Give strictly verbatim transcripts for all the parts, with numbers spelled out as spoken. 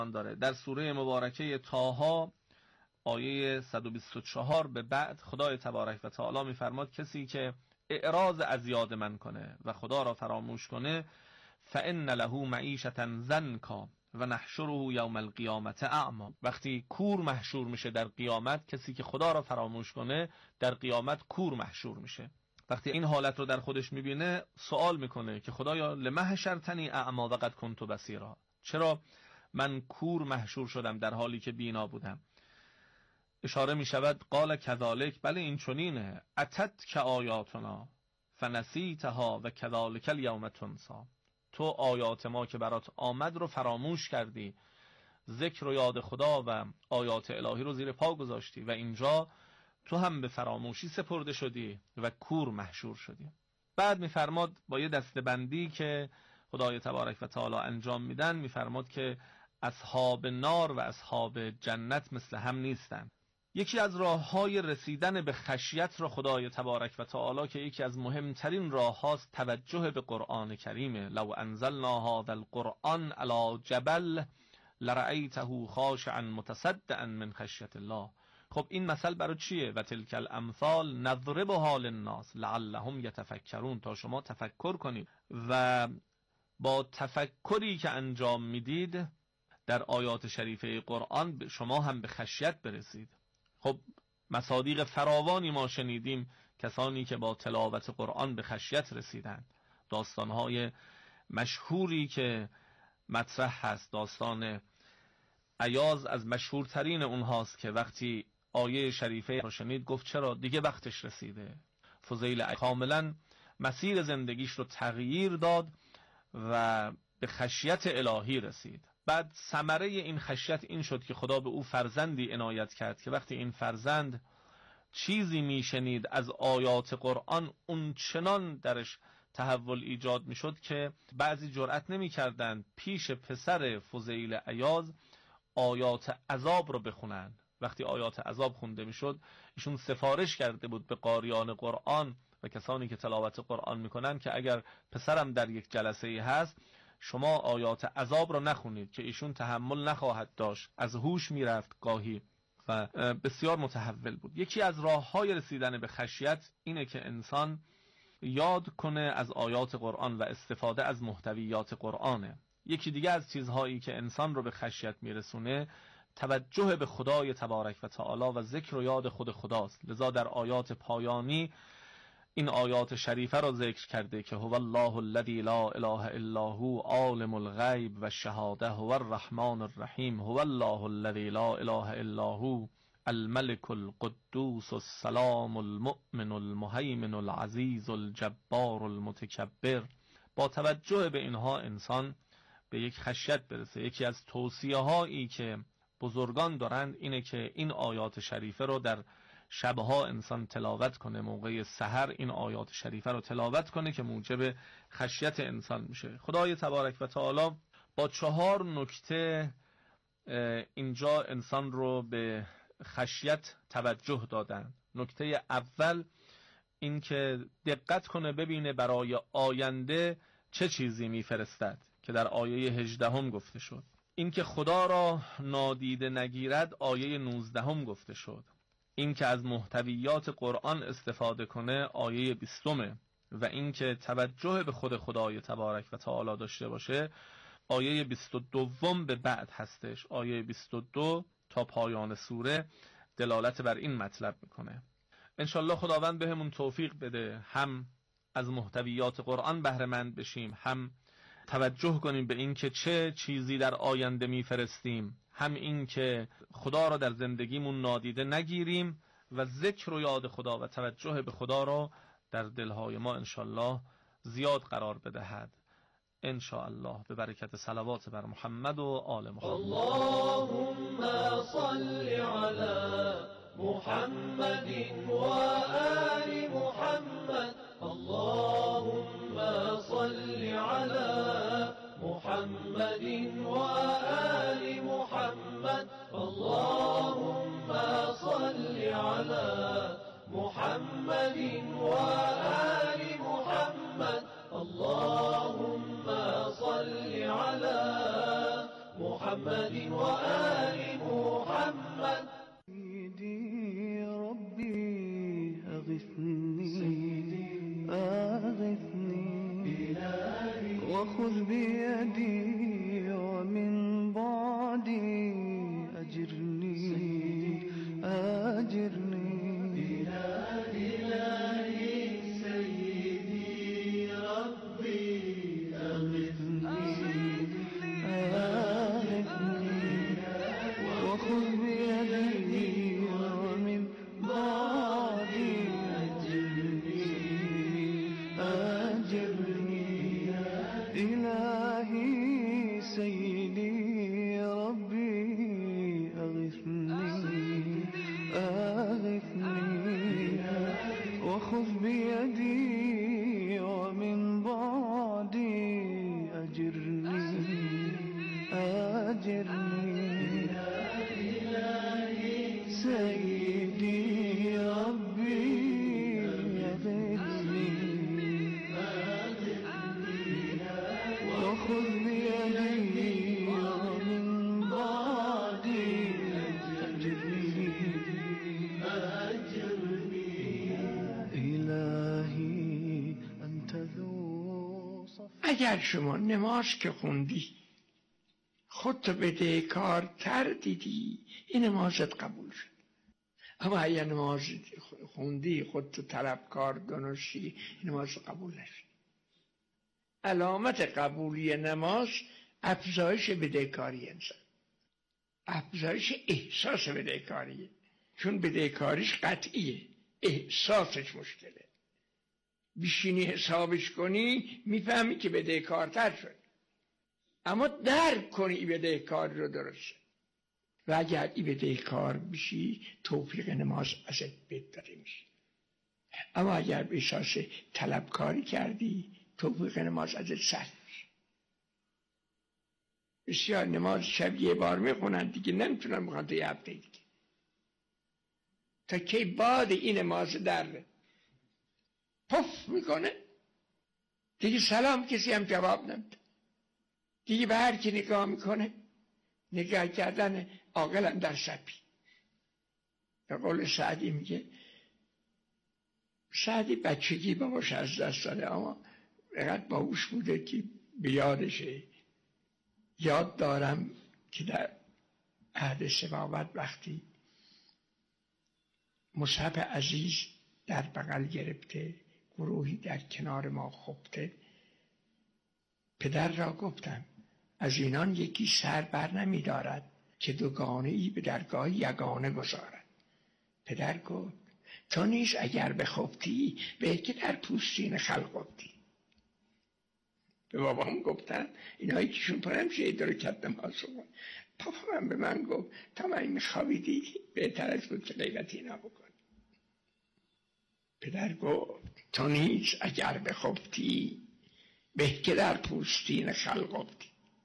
داره. در سوره مبارکه طه آیه صد و بیست و چهار به بعد خدای تبارک و تعالی میفرماد کسی که اعراض از یاد من کنه و خدا را فراموش کنه فإن له معیشة ضنکا و نحشره یوم القیامت اعما. وقتی کور محشور میشه در قیامت، کسی که خدا را فراموش کنه در قیامت کور محشور میشه. وقتی این حالت رو در خودش میبینه سوال میکنه که خدایا لما حشرتنی اعما و قد کنت بصیرا، چرا من کور محشور شدم در حالی که بینا بودم؟ اشاره میشود قال کذالک، بله این چنینه، اتت که آیاتنا فنسیتها و کذالک الیوم تنسی، تو آیات ما که برات آمد رو فراموش کردی، ذکر و یاد خدا و آیات الهی رو زیر پا گذاشتی و اینجا تو هم به فراموشی سپرده شدی و کور محشور شدی. بعد میفرماد با یه دستبندی که خدای تبارک و تعالی انجام میدن، میفرماد که اصحاب نار و اصحاب جنت مثل هم نیستن. یکی از راه‌های رسیدن به خشیت را خدای تبارک و تعالی که یکی از مهمترین راه‌هاست توجه به قرآن کریمه. لو انزلنا هذا القرآن علی جبل لرأیته خاشعا متصدعا من خشیت الله. خب این مثل برای چیه؟ و تلک الامثال نضربها للناس لعلهم یتفکرون، تا شما تفکر کنید و با تفکری که انجام میدید در آیات شریفه قرآن شما هم به خشیت برسید. خب مصادیق فراوانی ما شنیدیم کسانی که با تلاوت قرآن به خشیت رسیدند. داستانهای مشهوری که مطرح هست، داستان ایاز از مشهورترین اونهاست که وقتی آیه شریفه رو شنید گفت چرا دیگه وقتش رسیده. فضیل کاملا مسیر زندگیش رو تغییر داد و به خشیت الهی رسید. بعد ثمره این خشیت این شد که خدا به او فرزندی عنایت کرد که وقتی این فرزند چیزی میشنید از آیات قرآن اون چنان درش تحول ایجاد میشد که بعضی جرأت نمیکردند پیش پسر فضیل ایاز آیات عذاب رو بخونن. وقتی آیات عذاب خونده میشد ایشون سفارش کرده بود به قاریان قرآن و کسانی که تلاوت قرآن میکنن که اگر پسرم در یک جلسه ای هست شما آیات عذاب را نخونید که ایشون تحمل نخواهد داشت، از هوش میرفت گاهی و بسیار متحول بود. یکی از راه‌های رسیدن به خشیت اینه که انسان یاد کنه از آیات قرآن و استفاده از محتویات قرآنه. یکی دیگه از چیزهایی که انسان رو به خشیت میرسونه توجه به خدای تبارک و تعالی و ذکر و یاد خود خداست. لذا در آیات پایانی این آیات شریفه را ذکر کرده که هو الله الذی لا اله الا هو عالم الغیب و الشهاده هو الرحمن الرحیم هو الله الذی لا اله الا هو الملك القدوس السلام المؤمن المهیمن العزیز الجبار المتکبر. با توجه به اینها انسان به یک خشیت برسه. یکی از توصیه هایی که بزرگان دارند اینه که این آیات شریفه رو در شبها انسان تلاوت کنه، موقع سحر این آیات شریفه رو تلاوت کنه که موجب خشیت انسان میشه. خدای تبارک و تعالی با چهار نکته اینجا انسان رو به خشیت توجه دادن. نکته اول این که دقت کنه ببینه برای آینده چه چیزی میفرستد که در آیه هجده هم گفته شد. این که خدا را نادیده نگیرد آیه نوزده هم گفته شد. این که از محتویات قرآن استفاده کنه آیه بیستمه و این که توجه به خود خدای تبارک و تعالی داشته باشه آیه بیست و دوم به بعد هستش. آیه بیست و دو تا پایان سوره دلالت بر این مطلب میکنه. انشالله خداوند بهمون توفیق بده هم از محتویات قرآن بهره مند بشیم، هم توجه کنیم به این که چه چیزی در آینده میفرستیم، هم این که خدا را در زندگیمون نادیده نگیریم و ذکر و یاد خدا و توجه به خدا را در دلهای ما انشالله زیاد قرار بدهد. انشاءالله به برکت صلوات بر محمد و آل محمد. اللهم صل علی محمد و آل محمد. اللهم صل علی محمد و آل محمد. اللهم صل علی محمد و آل محمد. اللهم صل علی محمد و وآل محمد. سيدي ربي أغثني أغثني وخذ بيدي ومن بعدي أجرني أجرني. إلهي سيدي ربي أغثني أغثني وخذ بيدي ومن بعدي أجرني أجرني. إلهي سيدي ربي أغثني أغثني وخذ بيدي ومن بعدي أجرني أجرني. سيدي ربي أغثني وخذ بيدي ومن بعدي أجرني أجرني. إلهي أنت ذو صف. اگر شما نماز که خوندی خودت بدهکار تر دیدی، این نمازت قبول شد. اما اگر نماز خوندی خودت طلبکار دونستی، این نماز قبول نشد. علامت قبولی نماز افزایش بدهکاری انسان، افزایش احساس بدهکاریه. چون بدهکاریش قطعیه، احساسش مشکله. بیشینی حسابش کنی میفهمی که بدهکارتر شد، اما درک کنی ای بدهکاری رو درسته. و اگر ای بدهکار بشی توفیق نماز ازت بهتر میشه. اما اگر به احساس طلبکاری کردی توفیق نماز ازت سخت میشه. بسیار نماز شب یه بار میخونن دیگه نمیتونن بخوان تا یه هفته دیگه، تا که بعد این نماز در پف میکنه دیگه سلام کسی هم جواب نمیده، دیگه به هر کی نگاه میکنه نگاه کردن عاقلم در سپی. به قول سعدی میگه، سعدی بچگی باباش از دست داده اما اینقدر باهوش بوده که به یادشه. یاد دارم که در عهد سباوت وقتی مصحف عزیز در بغل گرفته، گروهی در کنار ما خفته، پدر را گفتم از اینان یکی سر بر نمی دارد که دوگانه ای به درگاه یگانه گذارد. پدر گفت تو نیز اگر بخفتی به که در پوستین خلق افتی. به بابام گفتن اینایی که شون پرم شهید رو کردم آسوان. پاپا من به من گفت تا من میخوابیدی بهتر از بود که غیبت اینا بکن. پدر گفت تو نیز اگر بخفتی به که در پوستین خلق افتی.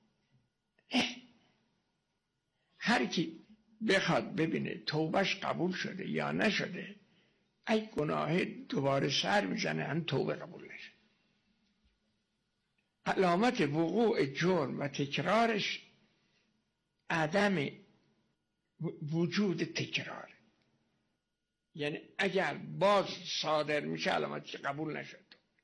هر کی بخواد ببینه توبهش قبول شده یا نشده، ای گناه دوباره سر میزنه هم توبه قبول نشه. علامت وقوع جرم و تکرارش عدم وجود تکرار. یعنی اگر باز صادر میشه علامتی که قبول نشد.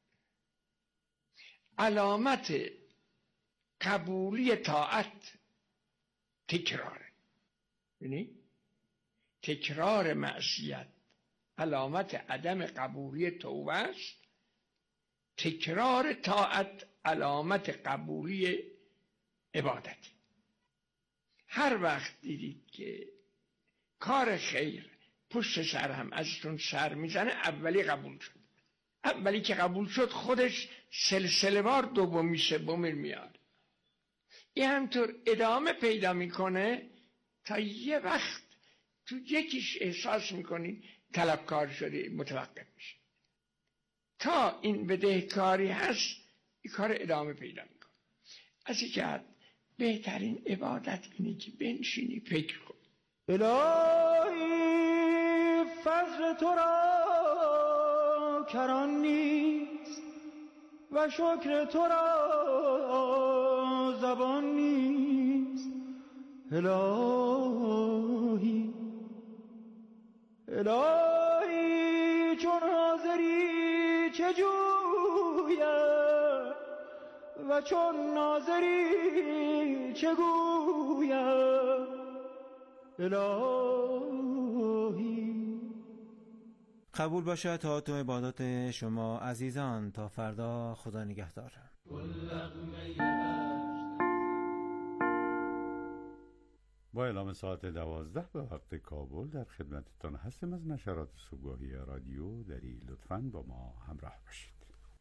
علامت قبولی طاعت تکراره. یعنی تکرار معصیت علامت عدم قبولی توبه است، تکرار طاعت علامت قبولی عبادت. هر وقت دیدید که کار خیر پشت سر هم ازتون سر میزنه، اولی قبول شد. اولی که قبول شد خودش سلسله وار دومی سومی میاد. این همطور ادامه پیدا میکنه تا یه وقت تو یکیش احساس میکنی طلبکار شده، متوقف میشه. تا این بدهکاری هست این کار ادامه پیدا میکنه. از این جهت بهترین عبادت اینه که بنشینی فکر کن. الهی فضل تو را کران نیست و شکر تو را زبان نیست. الهی الهی چون حاضری چه جویم و چون ناظری چه گویم الهی. قبول باشه طاعت و عبادات شما عزیزان. تا فردا، خدا نگهدار. با اعلام ساعت دوازده به وقت کابل در خدمتتان هستیم از نشرات صبحگاهی رادیو دری. لطفاً با ما همراه باشید.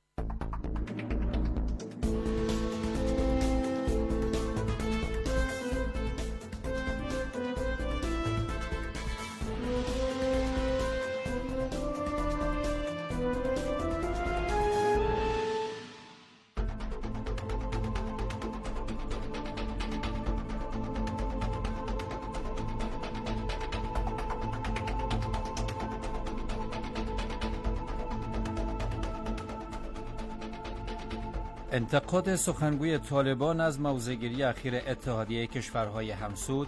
انتقاد سخنگوی طالبان از موضع‌گیری اخیر اتحادیه کشورهای همسود،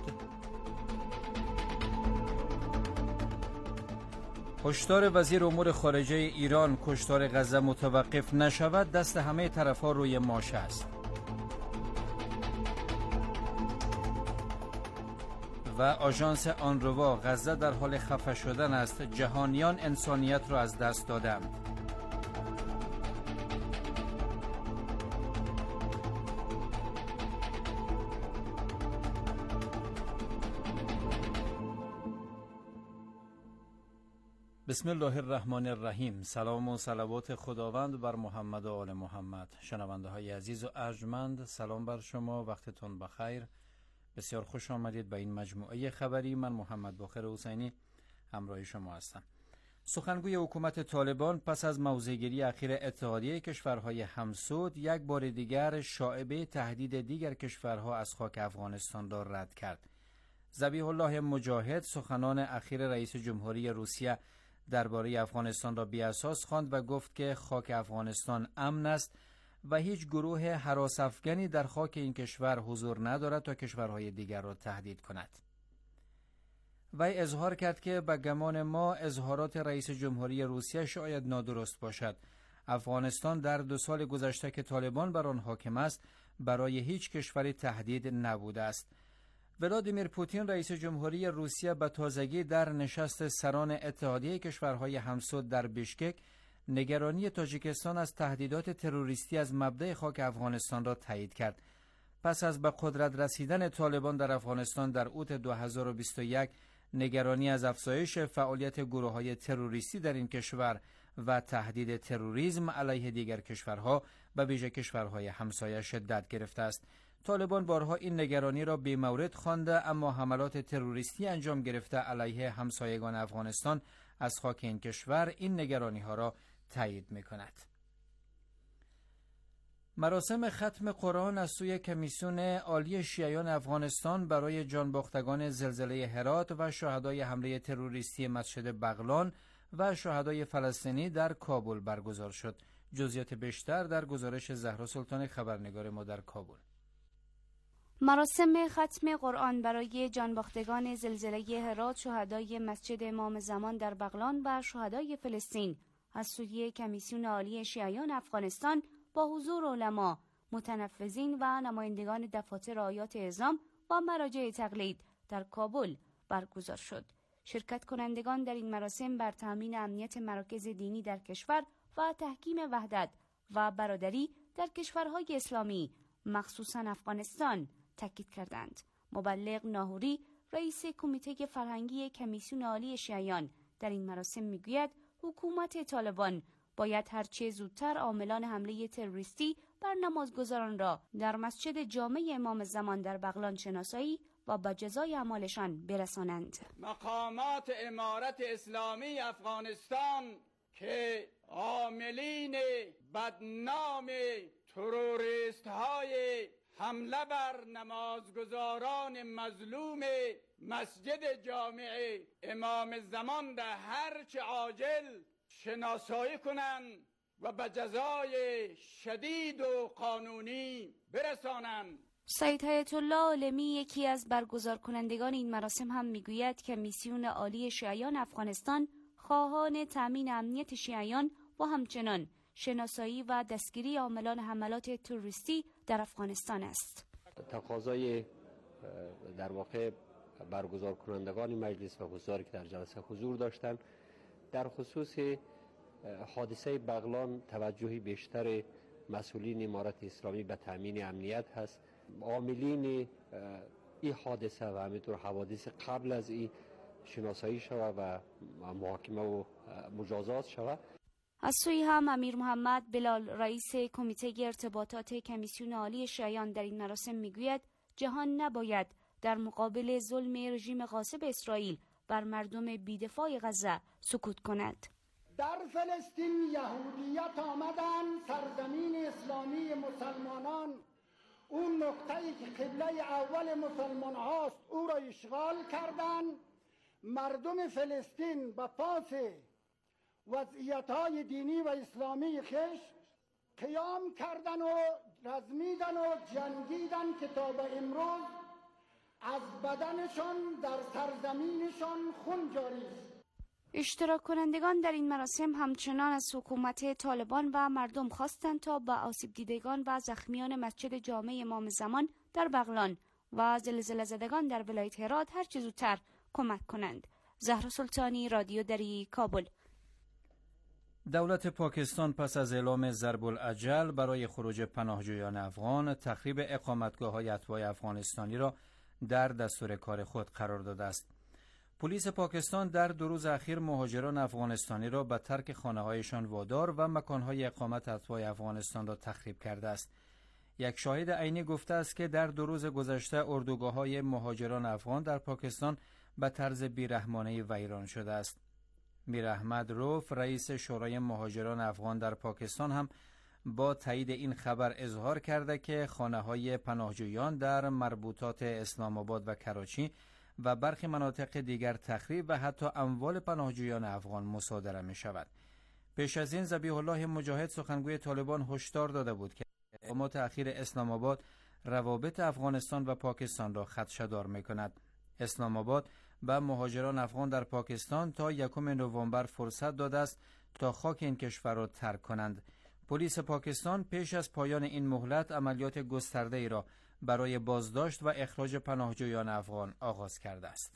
هشدار وزیر امور خارجه ایران کشتار غزه متوقف نشود دست همه طرف‌ها روی ماشه است، و آژانس آنروا غزه در حال خفه شدن است، جهانیان انسانیت را از دست دادند. بسم الله الرحمن الرحیم. سلام و صلوات خداوند بر محمد و آل محمد. شنونده های عزیز و ارجمند، سلام بر شما، وقتتون بخیر. بسیار خوش آمدید به این مجموعه خبری. من محمد باقر حسینی همراه شما هستم. سخنگوی حکومت طالبان پس از موضع‌گیری اخیر اتحادیه کشورهای همسود یک بار دیگر شایبه تهدید دیگر کشورها از خاک افغانستان را رد کرد. ذبیح الله مجاهد سخنان اخیر رئیس جمهوری روسیه درباره افغانستان را بی‌اساس خواند و گفت که خاک افغانستان امن است و هیچ گروه هراس افکنی در خاک این کشور حضور ندارد تا کشورهای دیگر را تهدید کند. وی اظهار کرد که به گمان ما اظهارات رئیس جمهوری روسیه شاید نادرست باشد. افغانستان در دو سال گذشته که طالبان بر آن حاکم است برای هیچ کشوری تهدید نبوده است. ولادیمیر پوتین رئیس جمهوری روسیه به تازگی در نشست سران اتحادیه کشورهای همسود در بیشکک نگرانی تاجیکستان از تهدیدات تروریستی از مبدأ خاک افغانستان را تایید کرد. پس از به قدرت رسیدن طالبان در افغانستان در اوت دو هزار و بیست و یک، نگرانی از افزایش فعالیت گروه‌های تروریستی در این کشور و تهدید تروریسم علیه دیگر کشورها به ویژه کشورهای همسایه شدت گرفته است. طالبان بارها این نگرانی را بی‌مورد خوانده، اما حملات تروریستی انجام گرفته علیه همسایگان افغانستان از خاک این کشور این نگرانی ها را تایید می کند. مراسم ختم قرآن از سوی کمیسیون عالی شیعیان افغانستان برای جانباختگان زلزله هرات و شهدای حمله تروریستی مسجد بغلان و شهدای فلسطینی در کابل برگزار شد. جزئیات بیشتر در گزارش زهرا سلطان، خبرنگار ما در کابل. مراسم ختم قرآن برای جانباختگان زلزله هرات، شهدای مسجد امام زمان در بغلان و شهدای فلسطین از سوی کمیسیون عالی شیعیان افغانستان با حضور علما، متنفذین و نمایندگان دفاتر آیات اعظام و مراجع تقلید در کابل برگزار شد. شرکت کنندگان در این مراسم بر تامین امنیت مراکز دینی در کشور و تحکیم وحدت و برادری در کشورهای اسلامی مخصوصاً افغانستان تاکید کردند. مبلغ ناهوری، رئیس کمیته فرهنگی کمیسیون عالی شیعیان در این مراسم میگوید حکومت طالبان باید هرچه زودتر عاملان حمله تروریستی بر نمازگزاران را در مسجد جامع امام زمان در بغلان شناسایی و به جزای اعمالشان برسانند. مقامات امارت اسلامی افغانستان که عاملین بدنام تروریست های حمله بر نمازگزاران مظلوم مسجد جامع امام زمان در هرچه عاجل شناسایی کنند و به جزای شدید و قانونی برسانند. سید حیات الله عالمی، یکی از برگزار کنندگان این مراسم، هم میگوید که کمیسیون عالی شیعیان افغانستان خواهان تامین امنیت شیعیان و همچنان شناسایی و دستگیری عاملان حملات تروریستی در افغانستان است. تقاضای در واقع برگزار کنندگان مجلس و حضاری که در جلسه حضور داشتند در خصوص حادثه بغلان توجهی بیشتر مسئولین امارت اسلامی به تامین امنیت هست. عاملین این حادثه و همینطور حوادث قبل از این شناسایی شود و محاکمه و مجازات شود. از سوی هم امیر محمد بلال، رئیس کمیته ارتباطات کمیسیون عالی شیعیان، در این مراسم میگوید جهان نباید در مقابل ظلم رژیم غاصب اسرائیل بر مردم بی‌دفاع غزه سکوت کند. در فلسطین یهودیت آمدن، سرزمین اسلامی مسلمانان، اون نقطه‌ای که قبله اول مسلمان هاست او را اشغال کردن. مردم فلسطین به پاس وضعیت‌های دینی و اسلامی خش قیام کردن و رزمیدن و جنگیدن که تا به امروز از بدنشان در سرزمینشان خون جاری است. اشتراک کنندگان در این مراسم همچنان از حکومت طالبان و مردم خواستند تا به آسیب دیدگان و زخمیان مسجد جامع امام زمان در بغلان و زلزله زدگان در ولایت هرات هر چه زودتر کمک کنند. زهرا سلطانی، رادیو دری، کابل. دولت پاکستان پس از اعلام ضرب الاجل برای خروج پناهجویان افغان، تخریب اقامتگاه‌های اتباع افغانستانی را در دستور کار خود قرار داده است. پلیس پاکستان در دو روز اخیر مهاجران افغانستانی را به ترک خانه‌هایشان وادار و مکان‌های اقامت اتباع افغانستان را تخریب کرده است. یک شاهد عینی گفته است که در دو روز گذشته اردوگاه‌های مهاجران افغان در پاکستان به طرز بیرحمانه ویران شده است. میر احمد روف، رئیس شورای مهاجران افغان در پاکستان، هم با تایید این خبر اظهار کرده که خانه‌های پناهجویان در مربوطات اسلام آباد و کراچی و برخی مناطق دیگر تخریب و حتی اموال پناهجویان افغان مصادره می شود. پیش از این ذبیح الله مجاهد، سخنگوی طالبان، هشدار داده بود که اقدامات اخیر اسلام آباد روابط افغانستان و پاکستان را خدشه‌دار می کند. اسلام آباد به مهاجران افغان در پاکستان تا یکم نوامبر فرصت داده است تا خاک این کشور را ترک کنند. پلیس پاکستان پیش از پایان این مهلت عملیات گسترده‌ای را برای بازداشت و اخراج پناهجویان افغان آغاز کرده است.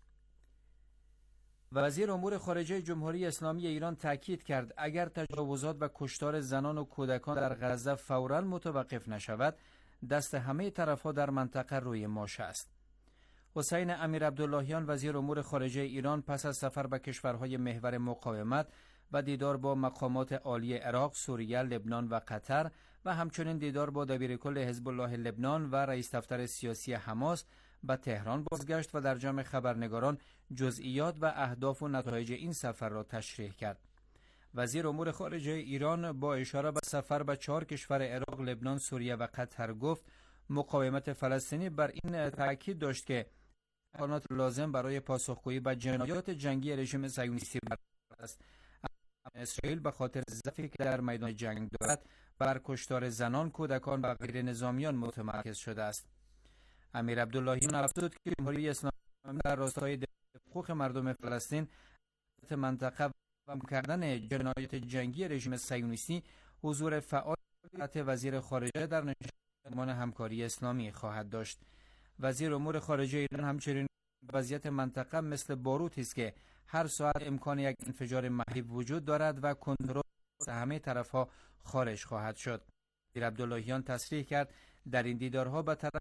وزیر امور خارجه جمهوری اسلامی ایران تاکید کرد اگر تجاوزات و کشتار زنان و کودکان در غزه فوراً متوقف نشود، دست همه طرف‌ها در منطقه روی ماشه است. حسین امیر عبداللهیان، وزیر امور خارجه ایران، پس از سفر به کشورهای محور مقاومت و دیدار با مقامات عالی عراق، سوریه، لبنان و قطر و همچنین دیدار با دبیرکل حزب الله لبنان و رئیس دفتر سیاسی حماس به تهران بازگشت و در جمع خبرنگاران جزئیات و اهداف و نتایج این سفر را تشریح کرد. وزیر امور خارجه ایران با اشاره به سفر به چهار کشور عراق، لبنان، سوریه و قطر گفت مقاومت فلسطینی بر این تاکید داشت که امکانات لازم برای پاسخگویی به جنایات جنگی رژیم صهیونیستی است. اسرائیل به خاطر ضعفی که در میدان جنگ دارد بر کشتار زنان، کودکان و غیر نظامیان متمرکز شده است. امیر عبداللهیان افزود که جمهوری اسلامی در راستای حقوق مردم فلسطین منطقه و کردن جنایات جنگی رژیم صهیونیستی حضور فعال وزیر خارجه در نشست همکاری اسلامی خواهد داشت. وزیر امور خارجه ایران همچنین وضعیت منطقه مثل باروتی است که هر ساعت امکان یک انفجار مهیب وجود دارد و کنترل همه طرف‌ها خارج خواهد شد. امیر عبداللهیان تصریح کرد در این دیدارها به طرف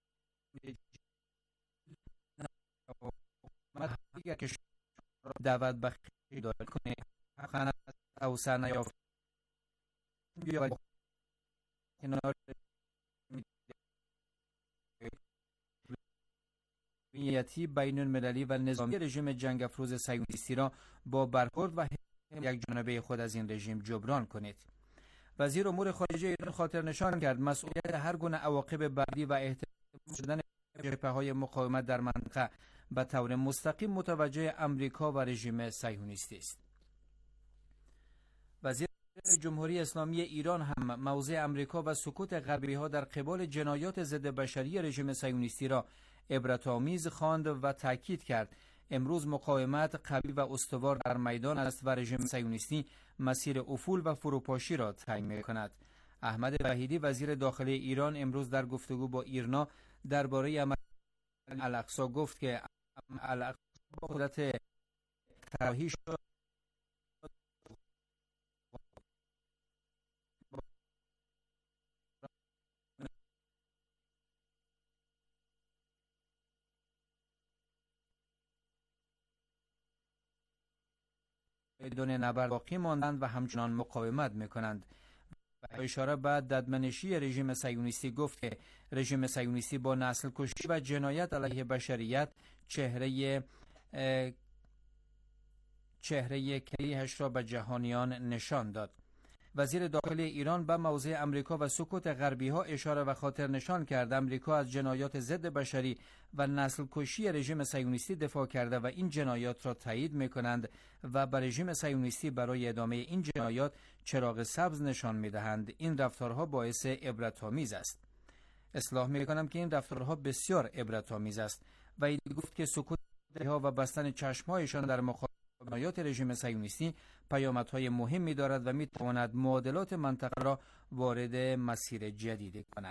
دیگر کشور دعوت به خیلی کنه خانه توسعه نیافته کنار امنیتی بین المللی و نظامی رژیم جنگ افروز صهیونیستی را با برخورد و یک جانبه خود از این رژیم جبران کنید. وزیر امور خارجه ایران خاطر نشان کرد مسئولیت هر گونه عواقب بعدی و احتمال شدن جبهه‌های مقاومت در منطقه به طور مستقیم متوجه امریکا و رژیم صهیونیستی است. وزیر جمهوری اسلامی ایران هم موضع امریکا و سکوت غربی‌ها در قبال جنایات ضد بشری رژیم صهیونیستی را عبرت‌آمیز خواند و تاکید کرد امروز مقاومت قوی و استوار در میدان است و رژیم صهیونیستی مسیر افول و فروپاشی را طی می‌کند. احمد وحیدی وزیر داخلی ایران امروز در گفتگو با ایرنا درباره عمل الاقصی گفت که الاقصی با قدرت طرحی شد بدون نبرد باقی ماندند و همچنان مقاومت میکنند. و اشاره به ددمنشی رژیم صهیونیستی گفت که رژیم صهیونیستی با نسل کشی و جنایت علیه بشریت چهره چهره کریهش را به جهانیان نشان داد. وزیر داخلی ایران به موضع امریکا و سکوت غربی ها اشاره و خاطر نشان کرد امریکا از جنایات ضد بشری و نسل کشی رژیم صهیونیستی دفاع کرده و این جنایات را تایید می‌کنند و به رژیم صهیونیستی برای ادامه این جنایات چراغ سبز نشان می‌دهند. این رفتارها باعث عبرت‌آمیز است. اصلاح می‌کنم که این رفتارها بسیار عبرت‌آمیز است و این گفت که سکوت ها و بستن چشم‌هایشان در مخالفت جنایات رژیم صهیونیستی پیامدهای مهمی دارد و می‌تواند معادلات منطقه را وارد مسیر جدیدی کند.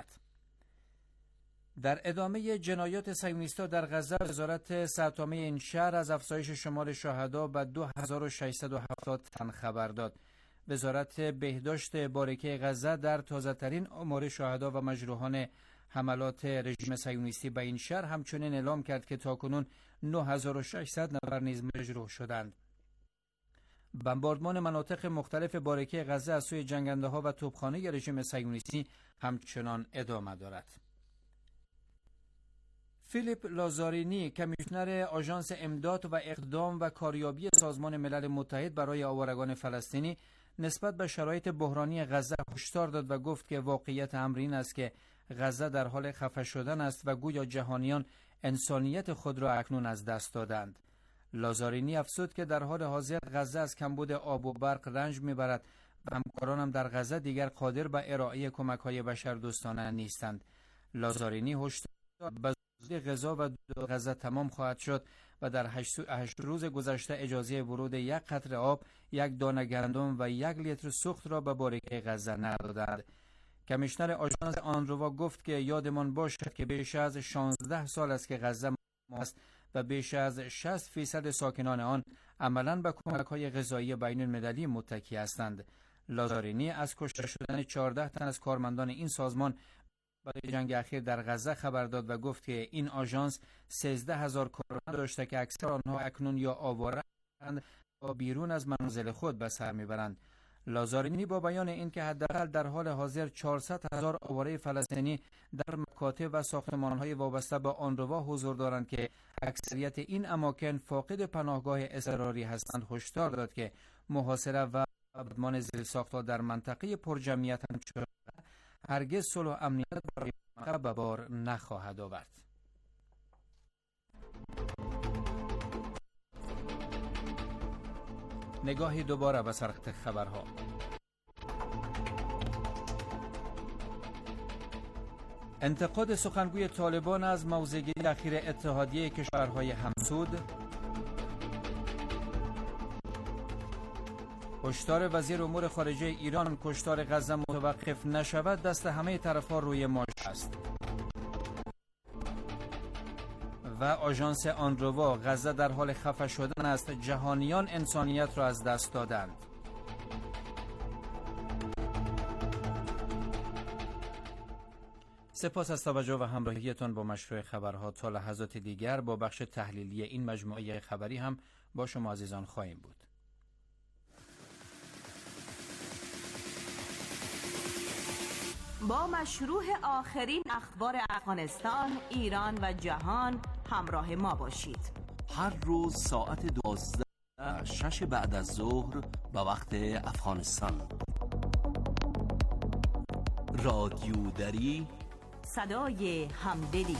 در ادامه جنایات صهیونیست‌ها در غزه وزارت صحت‌عامه این شهر از افزایش شمار شهدا به دو هزار و ششصد و هفتاد تن خبر داد. وزارت بهداشت بارکه غزه در تازه‌ترین آمار شهدا و مجروحان حملات رژیم صهیونیستی به این شهر همچنین اعلام کرد که تاکنون نه هزار و ششصد نفر نیز مجروح شدند. بمباردمان مناطق مختلف بارکه غزه از سوی جنگنده‌ها و توپخانه رژیم صهیونیستی همچنان ادامه دارد. فیلیپ لازارینی کمیشنر آژانس امداد و اقدام و کاریابی سازمان ملل متحد برای آوارگان فلسطینی نسبت به شرایط بحرانی غزه هشدار داد و گفت که واقعیت امر این است که غزه در حال خفه شدن است و گویا جهانیان انسانیت خود را اکنون از دست دادند. لازارینی افزود که در حال حاضر غزه از کمبود آب و برق رنج میبرد و همکاران هم در غزه دیگر قادر به ارائه کمک‌های بشردوستانه نیستند. لازارینی هشدار داد به غذا و غزه تمام خواهد شد و در هشت روز گذشته اجازه ورود یک قطره آب، یک دانه گندم و یک لیتر سوخت را به بارکه غزه ندادند. کمیشنر آژانس آنروا گفت که یادمان باشد که بیش از شانزده سال است که غزه است و بیش از شصت فیصد ساکنان آن عملاً به کمک‌های غذایی بین‌المللی متکی هستند. لازارینی از کشته شدن چهارده تن از کارمندان این سازمان برای جنگ اخیر در غزه خبر داد و گفت که این آژانس سیزده هزار کارمند داشته که اکثر آنها اکنون یا آواره‌اند یا بیرون از منازل خود به سر میبرند. لازارینی با بیان این که حداقل در حال حاضر چهارصد هزار آواره فلسطینی در مکاتب و ساختمان‌های وابسته به آنروا حضور دارند که اکثریت این اماکن فاقد پناهگاه اضطراری هستند، هشدار داد که محاصره و بمباران زیرساخت‌ها در منطقه پرجمعیت همچنان هرگز صلح و امنیت برای منطقه به بار نخواهد آورد. نگاهی دوباره به سرخط خبرها. انتقاد سخنگوی طالبان از موضع‌گیری اخیر اتحادیه کشورهای همسود. هشدار وزیر امور خارجه ایران کشتار غزه متوقف نشود دست همه طرف‌ها روی ماش است. و آژانس آنروا غزه در حال خفه شدن است، جهانیان انسانیت را از دست دادند. سپاس از توجه و همراهیتان با مشروع خبرها. تا لحظات دیگر با بخش تحلیلی این مجموعه خبری هم با شما عزیزان خواهیم بود. با مشروع آخرین اخبار افغانستان، ایران و جهان همراه ما باشید. هر روز ساعت دوازده شش بعد از ظهر به وقت افغانستان. رادیو دری صدای همدلی.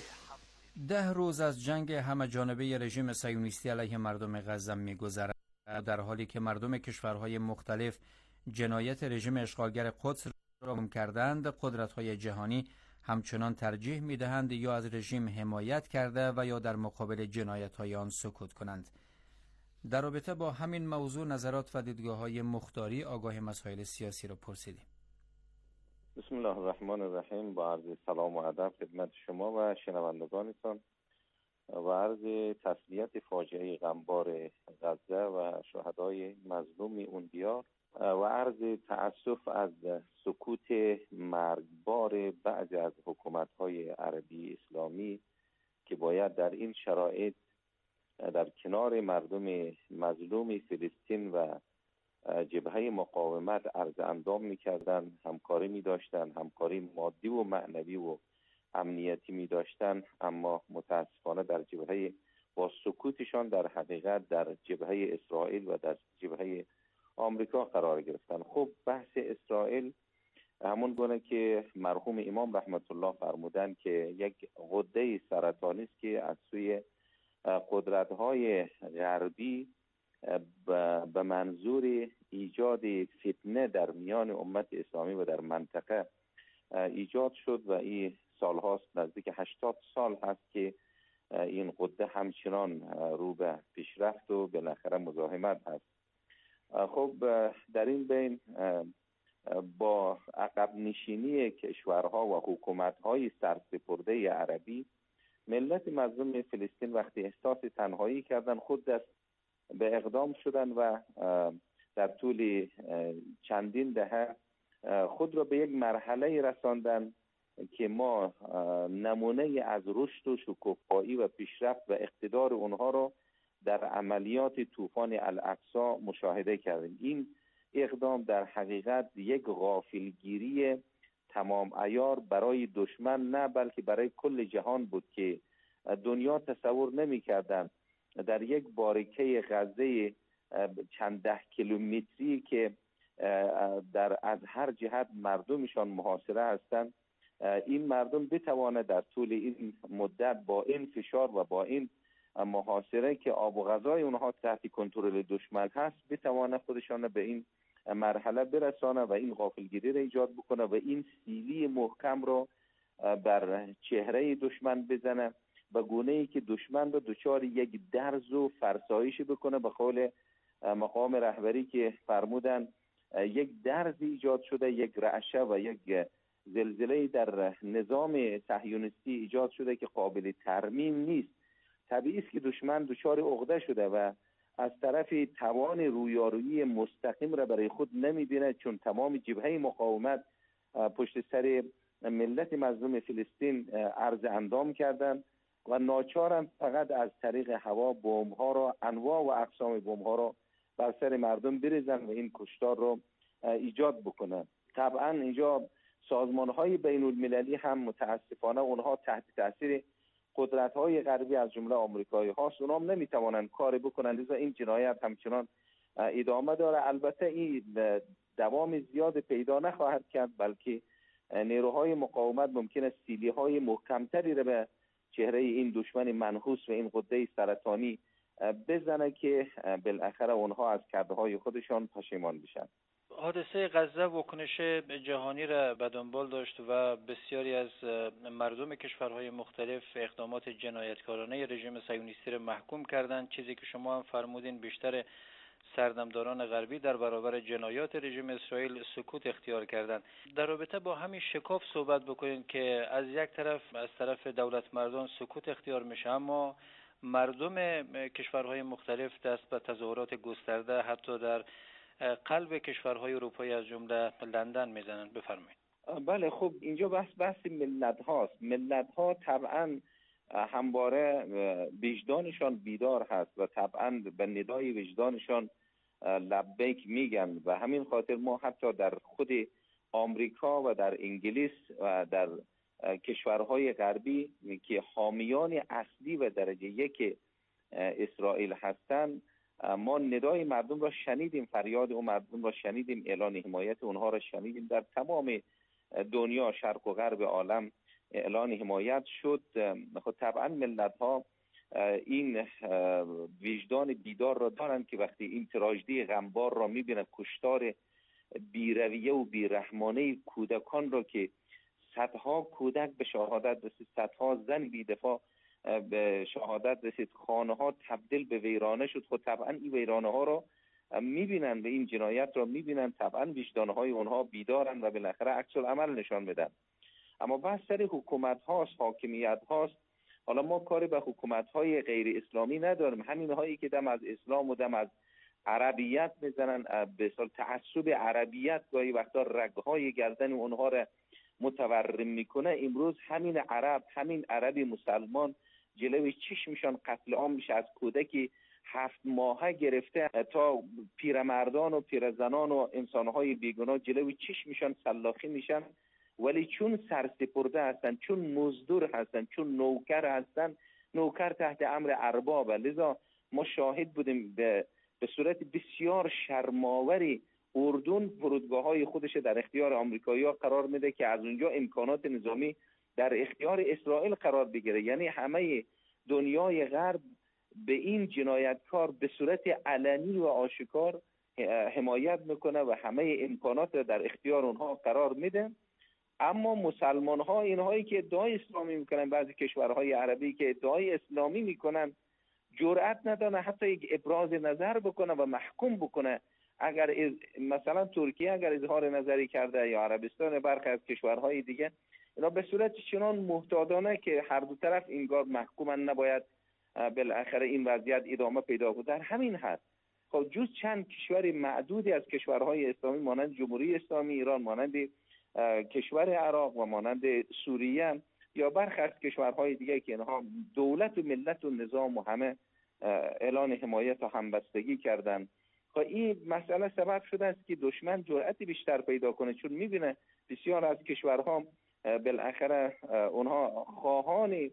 ده روز از جنگ همه جانبه رژیم صهیونیستی علیه مردم غزه می‌گذرد. در حالی که مردم کشورهای مختلف جنایت رژیم اشغالگر قدس را گم کردند، قدرت‌های جهانی همچنان ترجیح می‌دهند یا از رژیم حمایت کرده و یا در مقابل جنایت‌های آن سکوت کنند. در رابطه با همین موضوع نظرات و دیدگاه‌های مختاری آگاه مسائل سیاسی را پرسیدیم. بسم الله الرحمن الرحیم. با عرض سلام و ادب خدمت شما و شنوندگانتان و عرض تسلیت فاجعه غمبار غزه و شهدای مظلوم اون دیار و عرض تأسف از سکوت مرگبار بعضی از حکومت‌های عربی اسلامی که باید در این شرایط در کنار مردم مظلوم فلسطین و جبهه مقاومت عرض اندام می‌کردند، همکاری می‌داشتند، همکاری مادی و معنوی و امنیتی می‌داشتند، اما متاسفانه در جبهه با سکوتشان در حقیقت در جبهه اسرائیل و در جبهه آمریکا قرار گرفتن. خب بحث اسرائیل همون گونه که مرحوم امام رحمت الله فرمودن که یک غده سرطانی است که از سوی قدرت‌های غربی به منظور ایجاد فتنه در میان امت اسلامی و در منطقه ایجاد شد و این سال‌هاست، نزدیک هشتاد سال هست که این غده همچنان رو به پیشرفت و بالاخره مزاحمت هست. خب در این بین با عقب نشینی کشورها و حکومت‌های سرسپرده عربی، ملت مظلوم فلسطین وقتی احساس تنهایی کردن خود دست به اقدام شدن و در طول چندین دهه خود را به یک مرحله رساندن که ما نمونه از رشد و شکوفایی و پیشرفت و اقتدار اونها را در عملیات طوفان الاقصی مشاهده کردیم. این اقدام در حقیقت یک غافلگیری تمام عیار برای دشمن نه بلکه برای کل جهان بود که دنیا تصور نمی کردن در یک باریکه غزه چند ده کیلومتری که در از هر جهت مردمشان محاصره هستند، این مردم بتواند در طول این مدت با این فشار و با این محاصره که آب و غذای اونها تحت کنترل دشمن هست بتواند خودشان به این مرحله برسانه و این غافلگیری را ایجاد بکنه و این سیلی محکم را بر چهره دشمن بزنه به گونه ای که دشمن را دچار یک درز و فرسایش بکنه. به قول مقام رهبری که فرمودن یک درز ایجاد شده، یک رعشه و یک زلزله در نظام صهیونیستی ایجاد شده که قابل ترمیم نیست. طبیعی است که دشمن دچار عقده شده و از طرف توان رویارویی مستقیم را برای خود نمیبینه، چون تمام جبهه مقاومت پشت سر ملت مظلوم فلسطین عرض اندام کردند و ناچارند فقط از طریق هوا بمب ها را، انواع و اقسام بمب ها را بر سر مردم بریزن و این کشتار را ایجاد بکنند. طبعا اینجا سازمان های بین المللی هم متاسفانه اونها تحت تاثیر قدرت های غربی از جمله آمریکایی هاست، اونها هم نمیتوانند کاری بکنند، لذا این جنایت همچنان ادامه داره. البته این دوام زیاد پیدا نخواهد کرد، بلکه نیروهای مقاومت ممکن است سیلی های محکمتری را به چهره این دشمن منحوس و این غده سرطانی بزنه که بالاخره اونها از کرده های خودشان پشیمان بشن. حادثه غزه واکنش جهانی را به دنبال داشت و بسیاری از مردم کشورهای مختلف اقدامات جنایتکارانه رژیم صهیونیستی را محکوم کردند، چیزی که شما هم فرمودین بیشتر سردمداران غربی در برابر جنایات رژیم اسرائیل سکوت اختیار کردند. در رابطه با همین شکاف صحبت بکنید که از یک طرف از طرف دولت مردان سکوت اختیار میشه، اما مردم کشورهای مختلف دست به تظاهرات گسترده حتی در قلب کشورهای اروپایی از جمله لندن میزنند. بفرمایید. بله، خب اینجا بحث بحث ملت هاست. ملت ها طبعا همواره وجدانشان بیدار هست و طبعا به ندای وجدانشان لبیک میگن و همین خاطر ما حتی در خود آمریکا و در انگلیس و در کشورهای غربی که حامیان اصلی و درجه یک اسرائیل هستند، ما ندای مردم را شنیدیم، فریاد اون مردم را شنیدیم، اعلان حمایت اونها را شنیدیم. در تمام دنیا، شرق و غرب عالم اعلان حمایت شد. خب طبعا ملت ها این وجدان بیدار را دارند که وقتی این تراژدی غمبار را میبینند، کشتار بیرویه و بیرحمانه کودکان را که صدها کودک به شهادت رسید، صدها زن بی‌دفاع به شهادت رسید، خانه ها تبدیل به ویرانه شد، خود طبعا این ویرانه ها را میبینن و این جنایت را میبینن، طبعا وجدانه های اونها بیدارن و بالاخره عکس العمل نشان بدن. اما بحث سر حکومت هاست، حاکمیت هاست. حالا ما کاری به حکومت های غیر اسلامی نداریم، همین هایی که دم از اسلام و دم از عربیت میزنن، به اصطلاح تعصب عربیت گاهی وقتا رگهای گردن اونها را متورم میکنه. امروز همین عرب، همین عربی مسلمان جلوی چشمشان قتل عام میشه، از کودکی هفت ماهه گرفته تا پیرمردان و پیرزنان و انسانهای بیگناه جلوی چشمشان سلاخی میشن، ولی چون سرسپرده هستن، چون مزدور هستن، چون نوکر هستن، نوکر تحت امر ارباب. لذا ما شاهد بودیم به, به صورت بسیار شرماوری اردن فرودگاه های خودش در اختیار آمریکایی‌ها قرار میده که از اونجا امکانات نظامی در اختیار اسرائیل قرار بگیره. یعنی همه دنیای غرب به این جنایتکار به صورت علنی و آشکار حمایت میکنه و همه امکانات در اختیار اونها قرار میده. اما مسلمان ها، اینهایی که ادعای اسلامی میکنن، بعضی کشورهای عربی که ادعای اسلامی میکنن، جرأت نداره حتی یک ابراز نظر بکنه و محکوم بکنه. اگر از مثلا ترکیه اگر اظهار نظری کرده یا عربستان، برخی از کشورهای دیگه، اینا به صورت چنان محتاطانه که هر دو طرف انگار محکومن، نباید بالاخره این وضعیت ادامه پیدا کنه. در همین حد خب جز چند کشور معدودی از کشورهای اسلامی مانند جمهوری اسلامی ایران، مانند کشور عراق و مانند سوریه یا برخی از کشورهای دیگه که اینها دولت و ملت و نظام و همه اعلان حمایت و همبستگی کردن، خب این مسئله سبب شده است که دشمن جرأت بیشتر پیدا کنه، چون میبینه بسیار از کشورها بالاخره اونها خواهان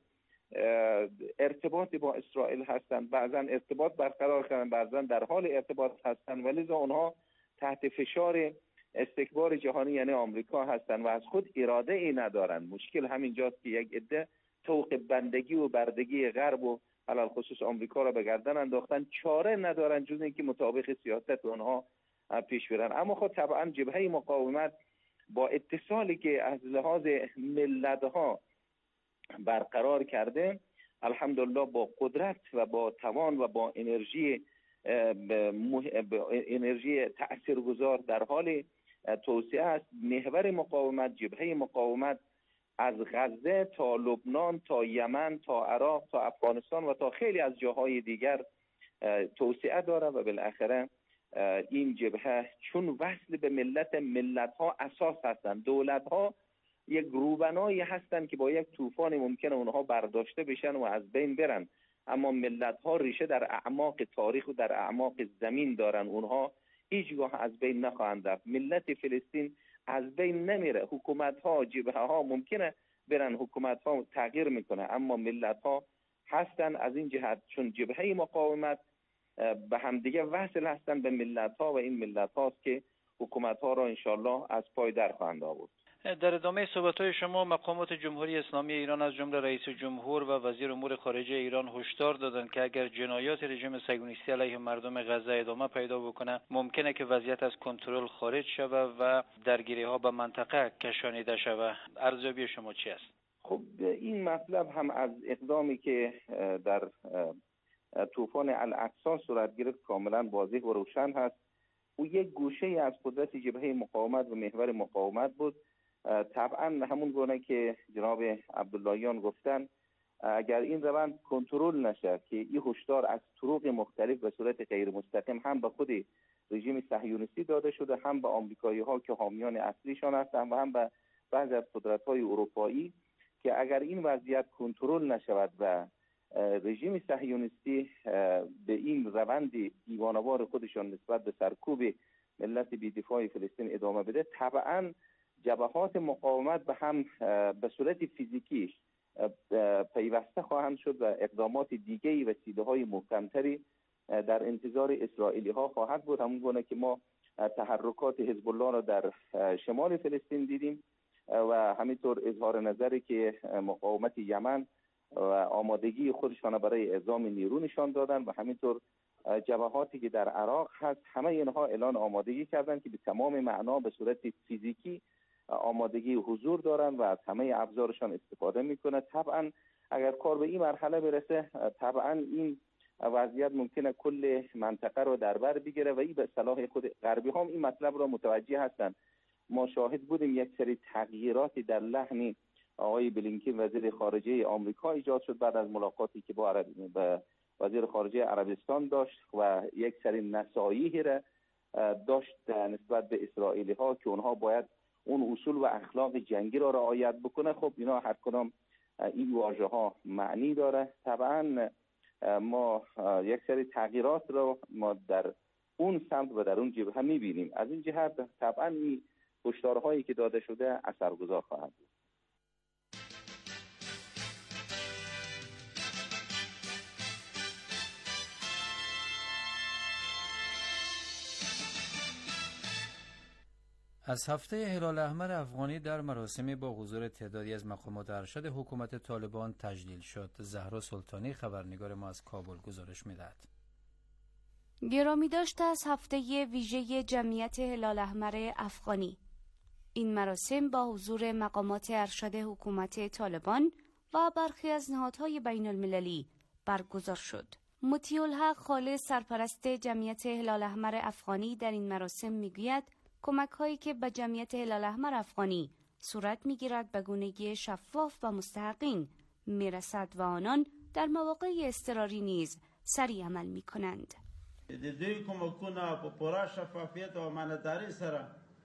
ارتباط با اسرائیل هستند، بعضا ارتباط برقرار کردن، بعضا در حال ارتباط هستند، ولی اونها تحت فشار استکبار جهانی یعنی آمریکا هستند و از خود اراده ای ندارند. مشکل همینجاست که یک عده طوق بندگی و بردگی غرب و علل خصوص آمریکا را به گردن انداختن، چاره ندارن جز اینکه مطابق سیاست اونها پیش برن. اما خب طبعا جبهه مقاومت با اتصالی که از لحاظ ملت‌ها برقرار کرده، الحمدلله با قدرت و با توان و با انرژی انرژی تاثیرگذار در حال توسعه است. محور مقاومت، جبهه مقاومت از غزه تا لبنان تا یمن تا عراق تا افغانستان و تا خیلی از جاهای دیگر توسعه داره و بالاخره این جبهه چون وصل به ملت، ملت ها اساس هستند، دولت ها یک روبنایی هستند که با یک طوفان ممکنه اونها برداشته بشن و از بین برن، اما ملت ها ریشه در اعماق تاریخ و در اعماق زمین دارن، اونها هیچگاه از بین نخواهند رفت. ملت فلسطین از بین نمیره. حکومت ها، جبهه ها ممکنه برن، حکومت ها تغییر میکنه، اما ملت ها هستن. از این جهت چون جبهه مقاومت به همدیگه وصل هستن به ملت ها و این ملت هاست که حکومت ها را انشالله از پای در خواهند آورد. در ادامه صحبت‌های شما، مقامات جمهوری اسلامی ایران از جمله رئیس جمهور و وزیر امور خارجه ایران هشدار دادند که اگر جنایات رژیم صهیونیستی علیه مردم غزه ادامه پیدا بکنه، ممکنه که وضعیت از کنترل خارج شود و درگیری‌ها به منطقه کشانیده شود. ارزیابی شما چی است؟ خب این مطلب هم از اقدامی که در طوفان الاقصی صورت گرفت کاملا واضح و روشن هست. او یک گوشه از قدرت جبهه مقاومت و محور مقاومت بود. طبعا همون گونه که جناب عبداللهیان گفتن، اگر این روند کنترل نشه که این هشدار از طرق مختلف به صورت غیر مستقیم هم به خود رژیم صهیونیستی داده شده، هم به آمریکایی ها که حامیان اصلیشان هستند و هم به بعضی از قدرت های اروپایی، که اگر این وضعیت کنترل نشود و رژیم صهیونیستی به این روند دیوانه‌وار خودشان نسبت به سرکوب ملت بی‌دفاع فلسطین ادامه بده، طبعا جبهات مقاومت به هم به صورت فیزیکی پیوسته خواهند شد و اقدامات دیگری و سیده‌های محکمتری در انتظار اسرائیلی ها خواهد بود. همون گونه که ما تحرکات حزب الله را در شمال فلسطین دیدیم و همینطور اظهار نظری که مقاومت یمن و آمادگی خودشان برای اعزام نیرو نشان دادن و همینطور جبهاتی که در عراق هست همه اینها اعلان آمادگی کردند که به تمام معنا به صورت فیزیکی آمادگی حضور دارن و از همه ابزارشان استفاده میکنه. طبعا اگر کار به این مرحله برسه طبعا این وضعیت ممکنه کل منطقه رو در بر بگیره و این به صلاح خود غربی هم این مطلب را متوجه هستند. ما شاهد بودیم یک سری تغییراتی در لحن آقای بلینکن وزیر خارجه آمریکا ایجاد شد بعد از ملاقاتی که با عرب... با وزیر خارجه عربستان داشت و یک سری نصایحی را داشت نسبت به اسرائیلی ها که اونها باید اون اصول و اخلاق جنگی را رعایت بکنه. خب اینا هر کدام این واژه ها معنی داره. طبعا ما یک سری تغییرات را ما در اون سمت و در اون جبهه میبینیم. از این جهت طبعا این هشدارهایی که داده شده اثرگذار خواهد بود. از هفته هلال احمر افغانی در مراسمی با حضور تعدادی از مقامات ارشد حکومت طالبان تجلیل شد. زهرا سلطانی خبرنگار ما از کابل گزارش می‌دهد. گرامی داشته از هفته ویژه جمعیت هلال احمر افغانی. این مراسم با حضور مقامات ارشد حکومت طالبان و برخی از نهادهای بین المللی برگزار شد. مطیع الحق خالص سرپرست جمعیت هلال احمر افغانی در این مراسم میگوید کمک هایی که به جمعیت هلال احمر افغانی صورت میگیرد به گونگی شفاف و مستحقین میرسد و آنان در مواقع اضطراری نیز سریع عمل میکنند. د دوی کومکونه په پوره شفافیت او امانتداري سره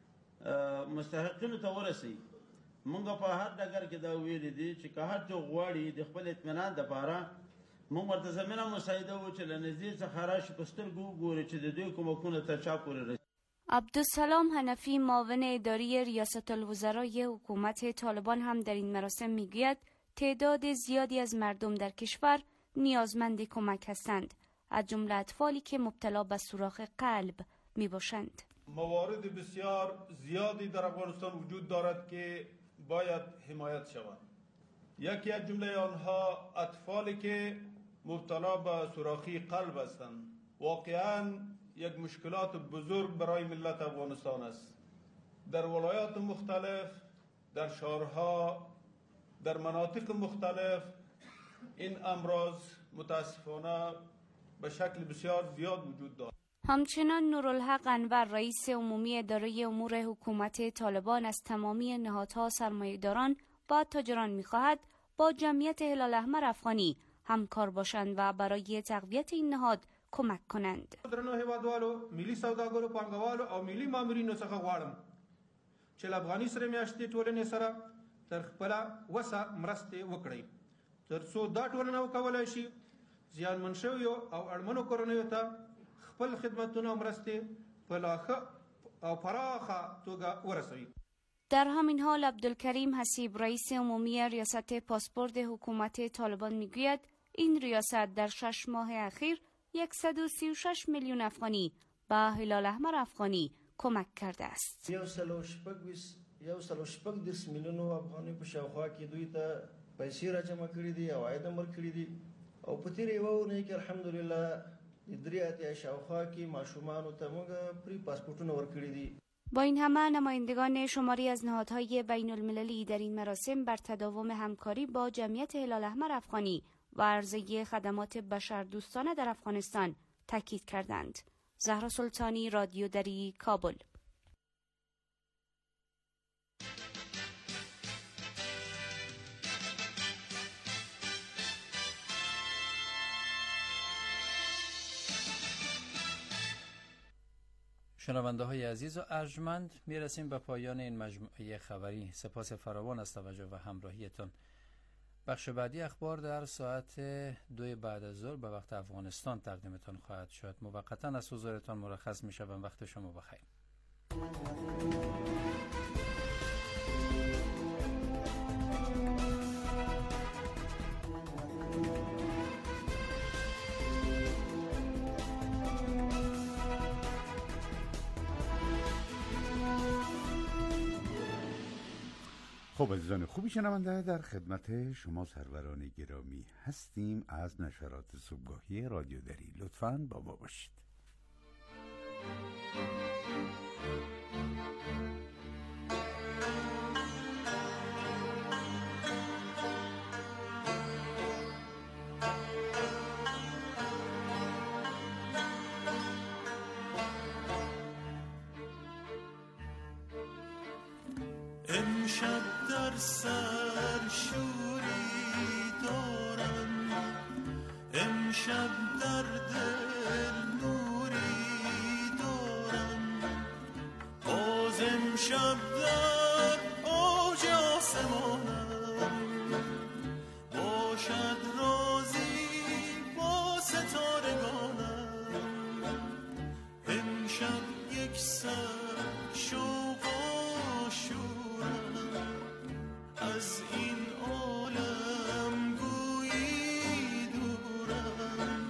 مستحقینو ته ورسي. موږ په هر ډګر کې دا ویلي دي چې که هر څوک غواړي د خپل اطمینان دپاره موږ ورته زمینه مساعده و چې له نږدې څخه راشي په سترګو وګوري چې د دوی کومکونه تر چا پورې رسي. عبدالسلام حنفی معاون اداری ریاست الوزرای حکومت طالبان هم در این مراسم میگوید تعداد زیادی از مردم در کشور نیازمند کمک هستند، از جمله اطفالی که مبتلا به سوراخ قلب می باشند. موارد بسیار زیادی در افغانستان وجود دارد که باید حمایت شود. یکی از جمله آنها اطفالی که مبتلا به سوراخی قلب هستند. واقعاً یک مشکلات بزرگ برای ملت افغانستان است. در ولایات مختلف، در شهرها، در مناطق مختلف این امراض متاسفانه به شکل بسیار زیاد وجود دارد. همچنان نورالحق انور رئیس عمومی اداره امور حکومت طالبان از تمامی نهادها سرمایه‌داران و تاجران می‌خواهد با جمعیت هلال احمر افغانی همکار باشند و برای تقویت این نهاد کمک کنند. درنو هیوادوالو، ملي سوداګرو، پانګوالو او ملي مامورینو څخه غواړم چې له افغاني سره میاشتې ټولنې سره تر خپله وسه مرستې وکړئ تر څو دا ټولنه وکولی شي زیانمن شویو او اړمنو کورنیو ته خپل خدمتونه او مرستې په لا ښه او پراخه توګه ورسوي. در همین حال عبدالکریم حسیب رئیس عمومی ریاست پاسپورت حکومت طالبان میگوید این ریاست در شش ماه اخیر صد و سی و شش میلیون افغانی به هلال احمر افغانی کمک کرده است. یو سلو شپږ یو سلو شپږ دېرش میلیونو افغانۍ په شاوخوا کې دوی ته پیسې راجمع کړي دي او عاید هم ورکړي دي او په تېرې یوه اونۍ کې الحمدلله د درې اتیا شاوخوا کې ماشومانو ته موږ پري پاسپورټونه ورکړي دي. با این همه نمایندگان شماری از نهادهای بین المللی در این مراسم بر تداوم همکاری با جمعیت هلال احمر افغانی و عرضه خدمات بشردوستانه در افغانستان تاکید کردند. زهرا سلطانی، رادیو دری، کابل. شنونده های عزیز و ارجمند، میرسیم به پایان این مجموعه خبری. سپاس فراوان از توجه و همراهیتان. بخش بعدی اخبار در ساعت دو بعد از ظهر به وقت افغانستان تقدیمتان خواهد شد. موقتا از حضورتان مرخص می شوم. وقت شما بخیر. خب عزیزان خوبی شنونده، در خدمت شما سروران گرامی هستیم از نشرات صبحگاهی رادیو دری. لطفاً با ما باشید. امشب در سر شوری دارم، امشب در دل نوری دارم، باز امشب در اوج آسمانم، باشد رازی با ستارگانم، امشب یک سر شوق و شورم، از این عالم گویی دورم.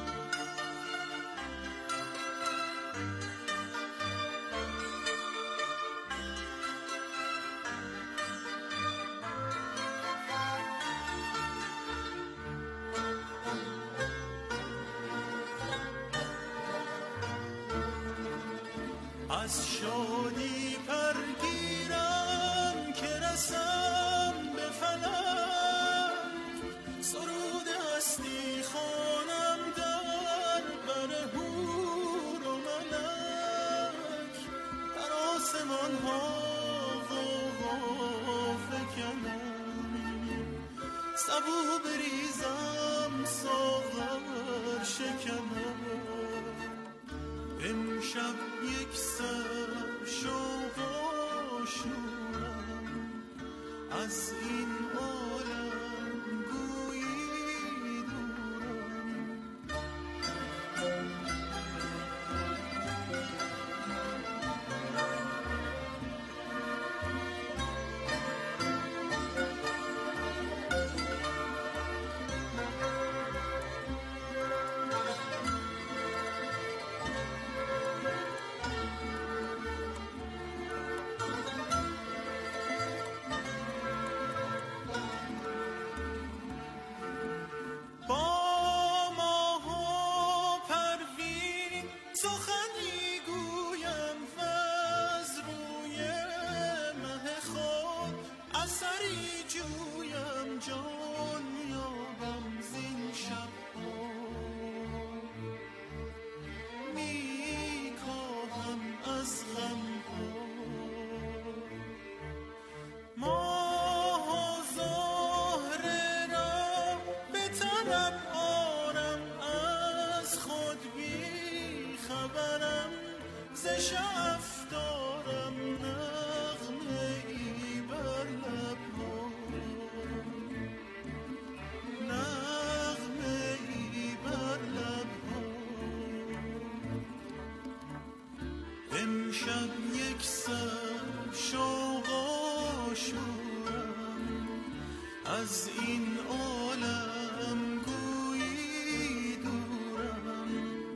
از شادی پرگیرم که رسم به فلک، سرود هستی خوانم در بر حور و ملک، در آسمان ها غوغا فکنم، سبو بریزم ساغر شکنم، امشب یک سر شوق و شورم، از این عالم گویی دورم. امشب یک سر شوق و شورم، از این عالم گویی دورم.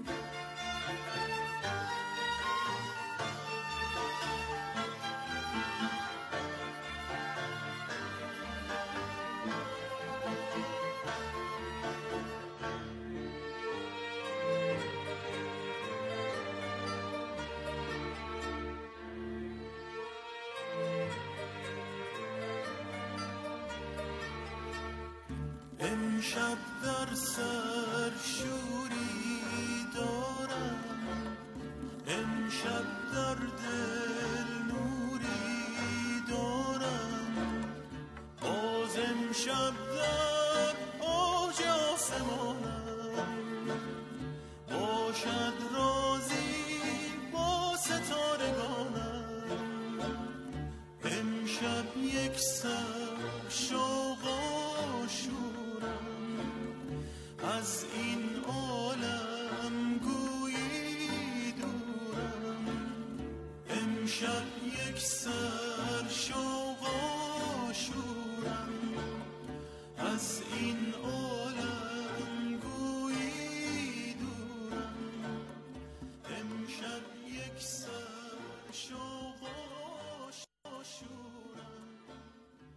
امشب در سر شوری دارم، امشب در دل نوری دارم، باز امشب در اوج آسمانم، باشد رازی با ستارگانم، امشب یک سر شوق و شورم، از این عالم گویی دورم. امشب یک سر شوق و شورم، از این عالم گویی دورم. امشب یک سر شوق و شورم،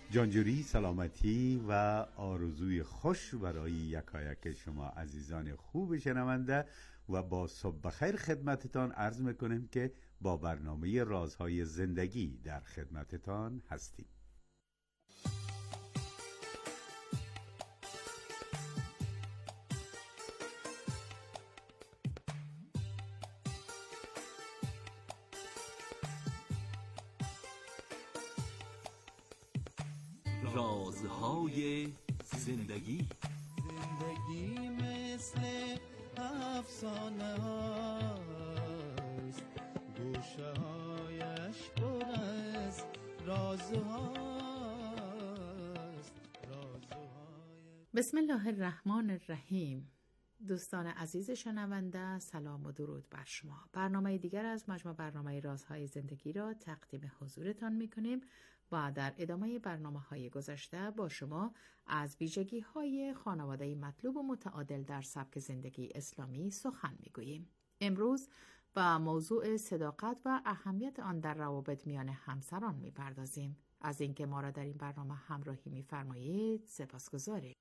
جانجوری، سلامتی و آرزوی خوش برای یکایک شما عزیزان خوب شنونده و با صبح بخیر خدمتتان عرض میکنیم که با برنامه رازهای زندگی در خدمتتان هستیم. رازهای زندگی. زندگی مثل افسانه هاست، گوشه هایش پر از رازهاست. بسم الله الرحمن الرحیم. دوستان عزیز شنونده، سلام و درود بر شما. برنامه دیگر از مجموع برنامه رازهای زندگی را تقدیم حضورتان میکنیم و در ادامه برنامه‌های گذشته با شما از ویژگی‌های خانواده مطلوب و متعادل در سبک زندگی اسلامی سخن می‌گوییم. امروز با موضوع صداقت و اهمیت آن در روابط میان همسران می‌پردازیم. از اینکه ما را در این برنامه همراهی می‌فرمایید سپاسگزاریم.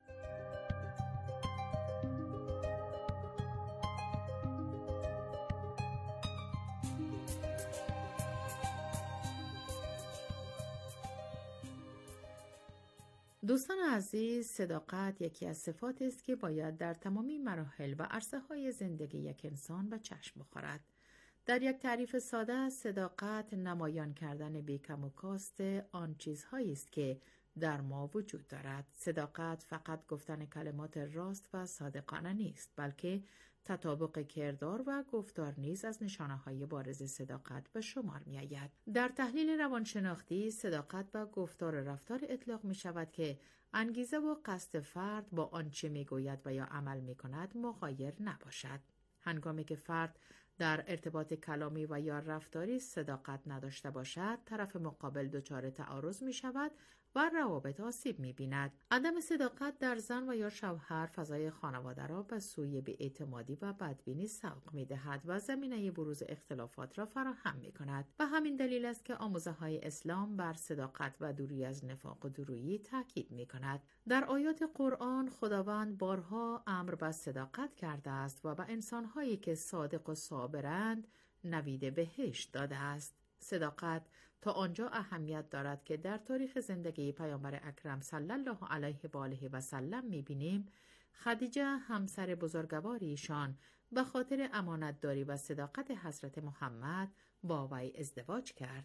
دوستان عزیز، صداقت یکی از صفات است که باید در تمامی مراحل و عرصه‌های زندگی یک انسان به چشم بخورد. در یک تعریف ساده، صداقت نمایان کردن بی‌کم و کاست آن چیزهایی است که در ما وجود دارد. صداقت فقط گفتن کلمات راست و صادقانه نیست، بلکه تطابق کردار و گفتار نیز از نشانه‌های بارز صداقت به شمار می‌آید. در تحلیل روانشناختی، صداقت و گفتار و رفتار اطلاق می‌شود که انگیزه و قصد فرد با آنچه می‌گوید و یا عمل می‌کند مغایر نباشد. هنگامی که فرد در ارتباط کلامی و یا رفتاری صداقت نداشته باشد، طرف مقابل دچار تعارض می‌شود و روابط آسیب می‌بیند. عدم صداقت در زن و یا شوهر فضای خانواده را به سوی بی‌اعتمادی و بدبینی سوق می‌دهد و زمینه بروز اختلافات را فراهم می‌کند. و همین دلیل است که آموزه‌های اسلام بر صداقت و دوری از نفاق و درویی تاکید می‌کند. در آیات قرآن خداوند بارها امر به صداقت کرده است و به انسان‌هایی که صادق و صابرند نوید بهشت داده است. صداقت تا آنجا اهمیت دارد که در تاریخ زندگی پیامبر اکرم صلی الله علیه و آله و سلم می‌بینیم خدیجه همسر بزرگوار ایشان به خاطر امانتداری و صداقت حضرت محمد با وی ازدواج کرد.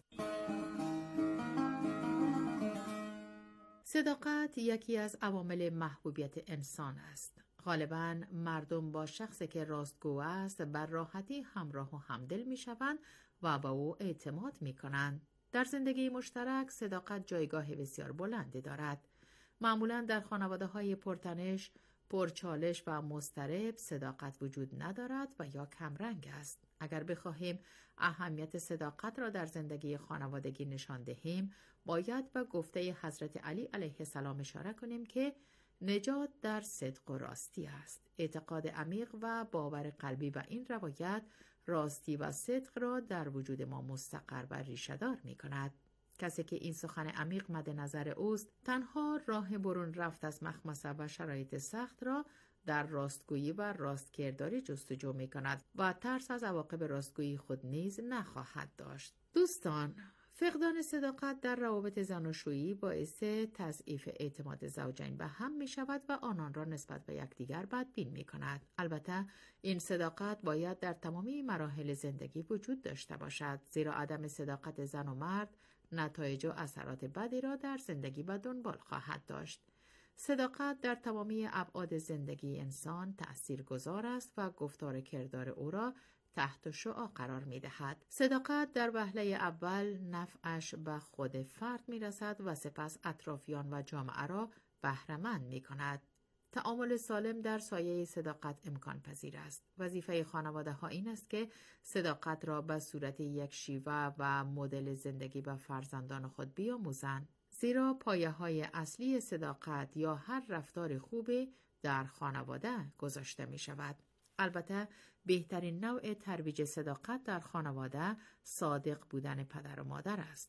صداقت یکی از عوامل محبوبیت انسان است. غالباً مردم با شخصی که راستگو است بر راحتی همراه و همدل می‌شوند و به او اعتماد می‌کنند. در زندگی مشترک صداقت جایگاه بسیار بلندی دارد. معمولاً در خانواده‌های پرتنش، پرچالش و مضطرب صداقت وجود ندارد و یا کمرنگ است. اگر بخواهیم اهمیت صداقت را در زندگی خانوادگی نشان دهیم، باید به گفته حضرت علی علیه السلام اشاره کنیم که نجات در صدق و راستی است. اعتقاد عمیق و باور قلبی و این روایت راستی و صدق را در وجود ما مستقر و ریشه‌دار می کند. کسی که این سخن عمیق مد نظر اوست، تنها راه برون رفت از مخمسه و شرایط سخت را در راستگویی و راستکرداری جستجو می کند و ترس از عواقب راستگویی خود نیز نخواهد داشت. دوستان، فقدان صداقت در روابط زناشویی باعث تضعیف اعتماد زوجین به هم می شود و آنان را نسبت به یکدیگر بدبین می کند. البته این صداقت باید در تمامی مراحل زندگی وجود داشته باشد، زیرا عدم صداقت زن و مرد نتایج و اثرات بدی را در زندگی به دنبال خواهد داشت. صداقت در تمامی ابعاد زندگی انسان تأثیرگذار است و گفتار کردار او را تحت شعاع قرار می دهد. صداقت در وهله اول نفعش به خود فرد می رسد و سپس اطرافیان و جامعه را بهره‌مند می کند. تعامل سالم در سایه صداقت امکان پذیر است. وظیفه خانواده ها این است که صداقت را به صورت یک شیوه و مدل زندگی به فرزندان خود بیاموزند. زیرا پایه های اصلی صداقت یا هر رفتار خوبی در خانواده گذاشته می شود. البته بهترین نوع ترویج صداقت در خانواده صادق بودن پدر و مادر است.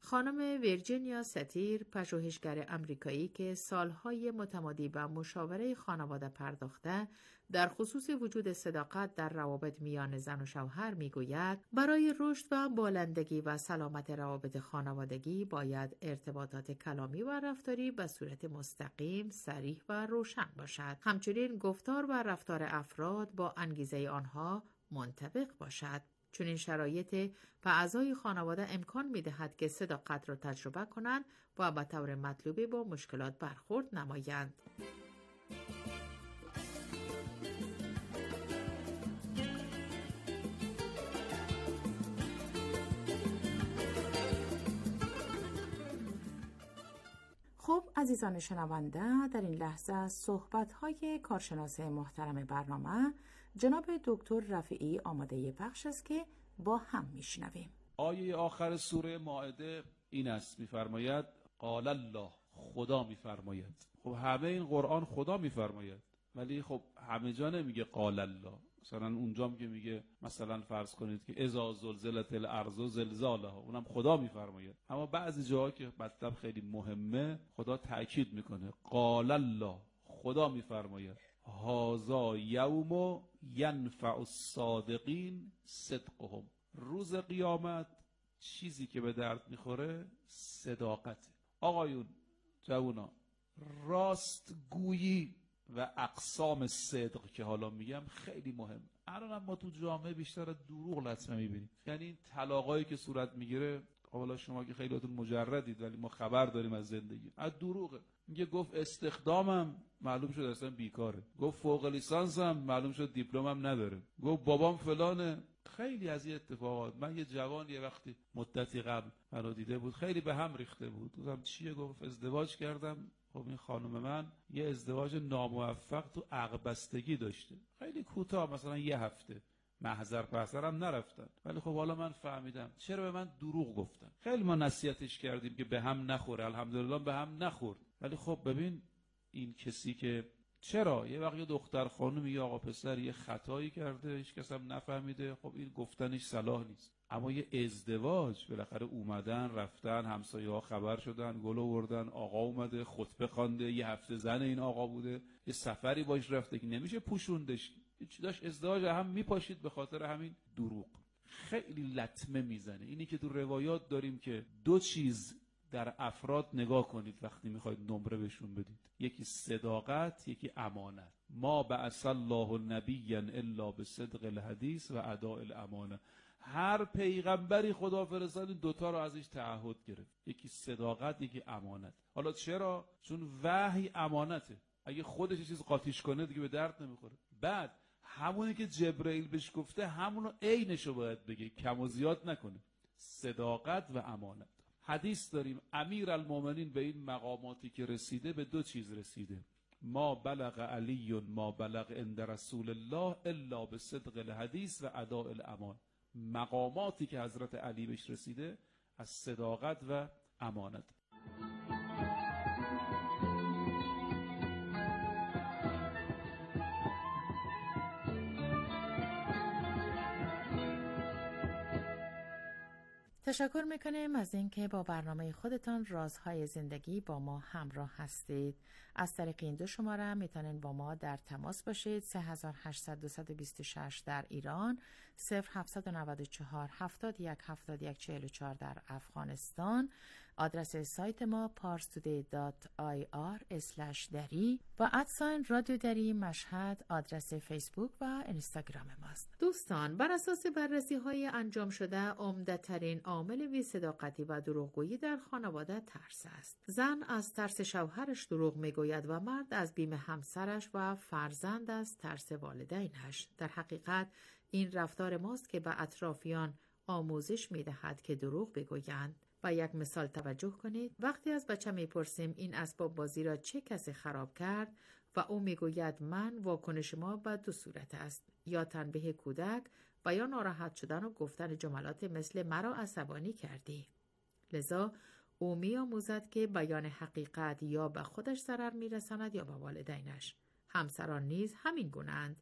خانم ویرجینیا ستیر، پژوهشگر آمریکایی که سالهای متمادی به مشاوره خانواده پرداخته در خصوص وجود صداقت در روابط میان زن و شوهر میگوید برای رشد و بالندگی و سلامت روابط خانوادگی باید ارتباطات کلامی و رفتاری به صورت مستقیم، صریح و روشن باشد. همچنین گفتار و رفتار افراد با انگیزه آنها منطبق باشد. چون این شرایط به اعضای خانواده امکان می‌دهد که صداقت را تجربه کنند و به طور مطلوبی با مشکلات برخورد نمایند. خب عزیزان شنونده، در این لحظه صحبت‌های کارشناس محترم برنامه جناب دکتر رفیعی آماده بخش است که با هم میشنویم. آیه آخر سوره مائده این است، میفرماید قال الله، خدا میفرماید. خب همه این قرآن خدا میفرماید، ولی خب همه جا نمیگه قال الله. مثلا اونجا که میگه مثلا فرض کنید که اذا زلزلت الارض زلزالها، اونم خدا میفرماید. اما بعضی جاها که مطلب خیلی مهمه خدا تاکید میکنه قال الله، خدا میفرماید هذا یوم ینفع الصادقین صدقهم. روز قیامت چیزی که به درد میخوره صداقته. آقایون، جوونا، راست گویی و اقسام صدق که حالا میگم خیلی مهم. الان ما تو جامعه بیشتر دروغ لطمه میبینیم. یعنی این طلاقایی که صورت میگیره، حالا شما که خیلیاتون مجردید ولی ما خبر داریم از زندگی، از دروغه. میگه گفت استخدامم، معلوم شد اصلا بیکاره. گفت فوق لیسانسم، معلوم شد دیپلمم نداره. گفت بابام فلانه. خیلی از این اتفاقات. من یه جوان یه وقتی مدتی قبل منو دیده بود، خیلی به هم ریخته بود. گفتم چیه؟ گفت ازدواج کردم. خب این خانم من یه ازدواج ناموفق تو عقبستگی داشته، خیلی کوتاه، مثلا یه هفته، محضر پسرم نرفتن. ولی خب حالا من فهمیدم چرا به من دروغ گفتن. خیلی ما نصیحتش کردیم که به هم نخوره، الحمدلله به هم نخورد. ولی خب ببین این کسی که چرا یه وقت یه دختر خانم یا آقا پسر یه خطایی کرده، هیچ کس هم نفهمیده، خب این گفتنش صلاح نیست. اما یه ازدواج بالاخره اومدن رفتن، همسایه ها خبر شدن، گل آوردن، آقا اومده خطبه خوانده، یه هفته زن این آقا بوده، یه سفری باش رفته که نمیشه پوشوندش. چی داشت ازدواج هم میپاشید به خاطر همین دروغ. خیلی لطمه میزنه اینی که تو روایات داریم که دو چیز در افراد نگاه کنید وقتی میخواید نمره بهشون بدید، یکی صداقت، یکی امانت. ما بعث الله نبیا الا بصدق الحدیث و اداء الامانه. هر پیغمبری خدا فرستاد این دوتا رو ازش تعهد گرفت، یکی صداقت، یکی امانت. حالا چرا؟ چون وحی امانته، اگه خودش چیز قاطیش کنه دیگه به درد نمیخوره. بعد همونی که جبرئیل بهش گفته همونو عینشو باید بگه، کم و زیاد نکنه. صداقت و امانت. حدیث داریم امیر المومنین به این مقاماتی که رسیده به دو چیز رسیده: ما بلغ علی ما بلغ عند رسول الله الا بصدق الحدیث و اداء الامان. مقاماتی که حضرت علی بهش رسیده از صداقت و امانت. تشکر میکنیم از اینکه با برنامه خودتان رازهای زندگی با ما همراه هستید. از طریق این دو شماره میتونید با ما در تماس باشید: سه هزار و هشتصد و بیست و شش در ایران، صفر هفتصد و نود و چهار هفتاد و یک هفتاد و یک چهل و چهار در افغانستان. آدرس سایت ما پارس تودی دات آی آر اسلش دری و ادساین رادیو دری مشهد آدرس فیسبوک و اینستاگرام ماست. دوستان، بر اساس بررسی های انجام شده عمده ترین عامل بی‌صداقتی و دروغگویی در خانواده ترس است. زن از ترس شوهرش دروغ میگوید و مرد از بیم همسرش و فرزند از ترس والدینش. در حقیقت این رفتار ماست که به اطرافیان آموزش میدهد که دروغ بگویند. و یک مثال توجه کنید. وقتی از بچه میپرسیم این اسباب بازی را چه کسی خراب کرد و او میگوید من، واکنش ما به دو صورت است: یا تنبیه کودک و یا ناراحت شدن و گفتن جملات مثل مرا عصبانی کردی. لذا او میآموزد که بیان حقیقت یا به خودش ضرر میرساند یا به والدینش. همسران نیز همین گونه‌اند.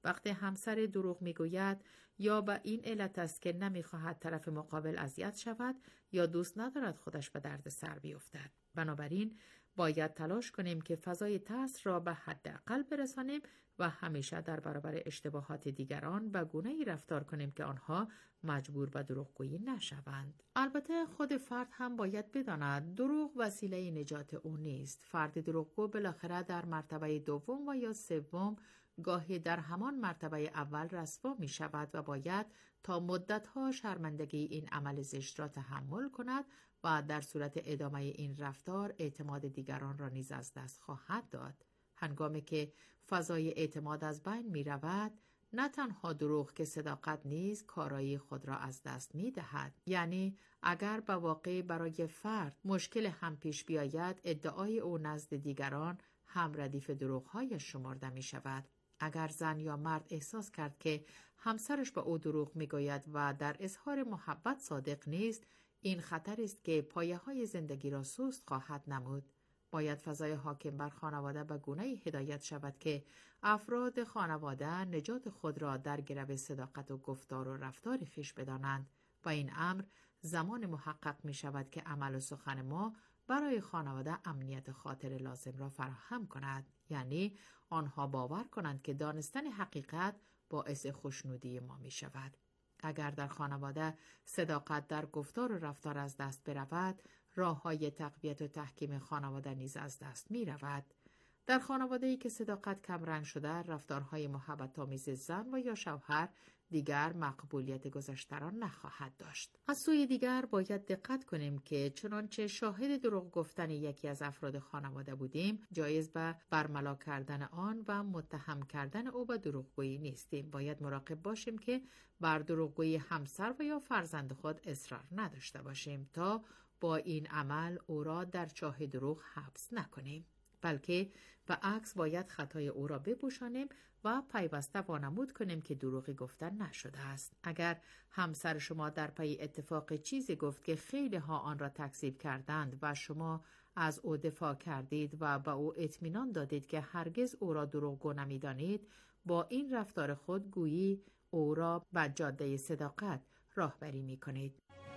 وقتی همسر دروغ میگوید یا به این علت است که نمیخواهد طرف مقابل اذیت شود یا دوست ندارد خودش به درد سر بیفتد. بنابراین باید تلاش کنیم که فضای ترس را به حداقل برسانیم و همیشه در برابر اشتباهات دیگران به گونه‌ای رفتار کنیم که آنها مجبور به دروغگویی نشوند. البته خود فرد هم باید بداند دروغ وسیله نجات او نیست. فرد دروغگو بالاخره در مرتبه دوم و یا سوم گاهی در همان مرتبه اول رسوا می شود و باید تا مدتها شرمندگی این عمل زشت را تحمل کند و در صورت ادامه این رفتار اعتماد دیگران را نیز از دست خواهد داد. هنگامی که فضای اعتماد از بین می رود، نه تنها دروغ که صداقت نیز کارایی خود را از دست می دهد. یعنی اگر به واقع برای فرد مشکل هم پیش بیاید، ادعای او نزد دیگران هم ردیف دروغ‌های شمرده می شود. اگر زن یا مرد احساس کرد که همسرش به او دروغ می گوید و در اظهار محبت صادق نیست، این خطر است که پایه‌های زندگی را سست خواهد نمود. باید فضای حاکم بر خانواده به گونه‌ای هدایت شود که افراد خانواده نجات خود را در گرو صداقت و گفتار و رفتار خویش بدانند و این امر زمان محقق می شود که عمل و سخن ما برای خانواده امنیت خاطر لازم را فراهم کند. یعنی آنها باور کنند که دانستن حقیقت باعث خوشنودی ما می شود. اگر در خانواده صداقت در گفتار و رفتار از دست برود، راه‌های تقویت و تحکیم خانواده نیز از دست می رود. در خانواده‌ای که صداقت کمرنگ شده، رفتارهای محبت آمیز زن و یا شوهر دیگر مقبولیت گذشته را نخواهد داشت. از سوی دیگر باید دقت کنیم که چنانچه شاهد دروغ گفتن یکی از افراد خانواده بودیم، جایز به برملا کردن آن و متهم کردن او به دروغگویی نیستیم. باید مراقب باشیم که بر دروغگویی همسر و یا فرزند خود اصرار نداشته باشیم تا با این عمل او را در چاه دروغ حبس نکنیم، بلکه به عکس باید خطای او را بپوشانیم و پیوسته وانمود کنیم که دروغی گفتن نشده است. اگر همسر شما در پی اتفاق چیزی گفت که خیلی ها آن را تکذیب کردند و شما از او دفاع کردید و به او اطمینان دادید که هرگز او را دروغگو نمی‌دانید، با این رفتار خود گویی او را به جاده صداقت راهبری می‌کنید.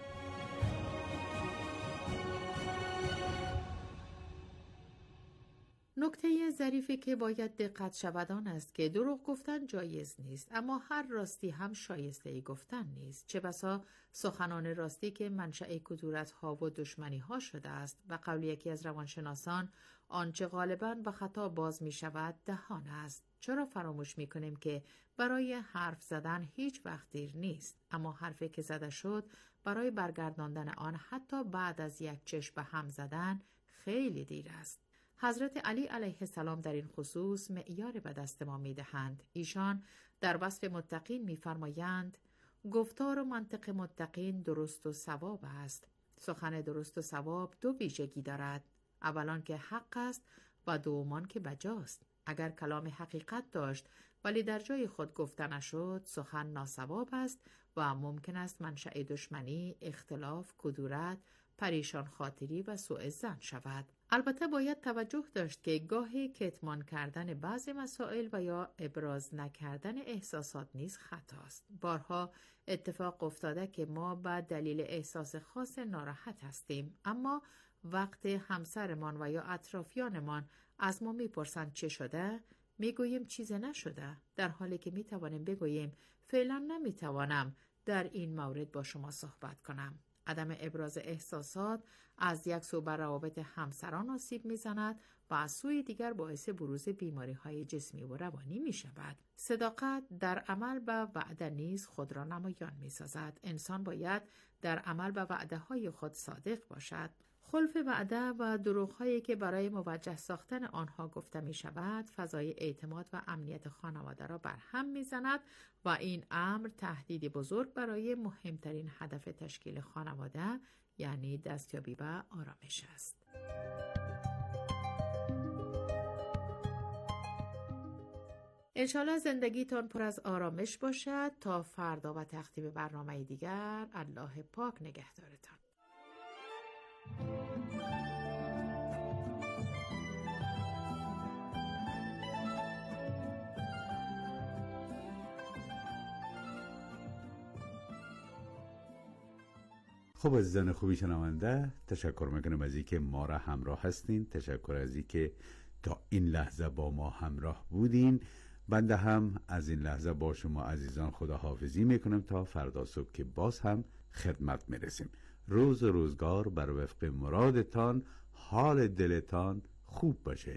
نکته ظریفی که باید دقت شود آن است که دروغ گفتن جایز نیست، اما هر راستی هم شایسته گفتن نیست. چه بسا سخنان راستی که منشأ کدورت‌ها و دشمنی‌ها شده است. به قول یکی از روانشناسان، آنچه غالباً به خطا باز می شود دهان است. چرا فراموش می کنیم که برای حرف زدن هیچ وقت دیر نیست، اما حرفی که زده شد برای برگرداندن آن حتی بعد از یک چشم به هم زدن خیلی دیر است. حضرت علی علیه السلام در این خصوص معیار به دست ما می دهند. ایشان در وصف متقین می فرمایند گفتار و منطق متقین درست و صواب است. سخن درست و صواب دو ویژگی دارد. اولان که حق است و دومان که بجاست. اگر کلام حقیقت داشت ولی در جای خود گفته نشد، سخن ناصواب است و ممکن است منشأ دشمنی، اختلاف، کدورت، پریشان خاطری و سوء ظن شود. البته باید توجه داشت که گاهی کتمان کردن بعضی مسائل و یا ابراز نکردن احساسات نیز خطاست. بارها اتفاق افتاده که ما به دلیل احساس خاص ناراحت هستیم، اما وقت همسرمان و یا اطرافیانمان از ما میپرسند چه شده، میگوییم چیز نشده، در حالی که میتوانیم بگوییم فعلا نمیتوانم در این مورد با شما صحبت کنم. عدم ابراز احساسات از یک سو بر روابط همسران آسیب میزند و از سوی دیگر باعث بروز بیماری های جسمی و روانی می شود. صداقت در عمل به وعده نیز خود را نمایان می سازد. انسان باید در عمل به وعده های خود صادق باشد. خلف وعده و دروغ‌هایی که برای موجه ساختن آنها گفته می شود، فضای اعتماد و امنیت خانواده را برهم می زند و این امر تهدیدی بزرگ برای مهمترین هدف تشکیل خانواده، یعنی دستیابی به آرامش است. انشالله زندگیتان پر از آرامش باشد. تا فردا و تقدیم برنامه دیگر، الله پاک نگهدارتان. خب عزیزان خوبی شنونده، تشکر میکنم از اینکه ما را همراه هستین. تشکر از اینکه تا این لحظه با ما همراه بودین. بنده هم از این لحظه با شما عزیزان خداحافظی میکنم تا فردا صبح که باز هم خدمت میرسیم. روز و روزگار بر وفق مرادتان، حال دلتان خوب باشه.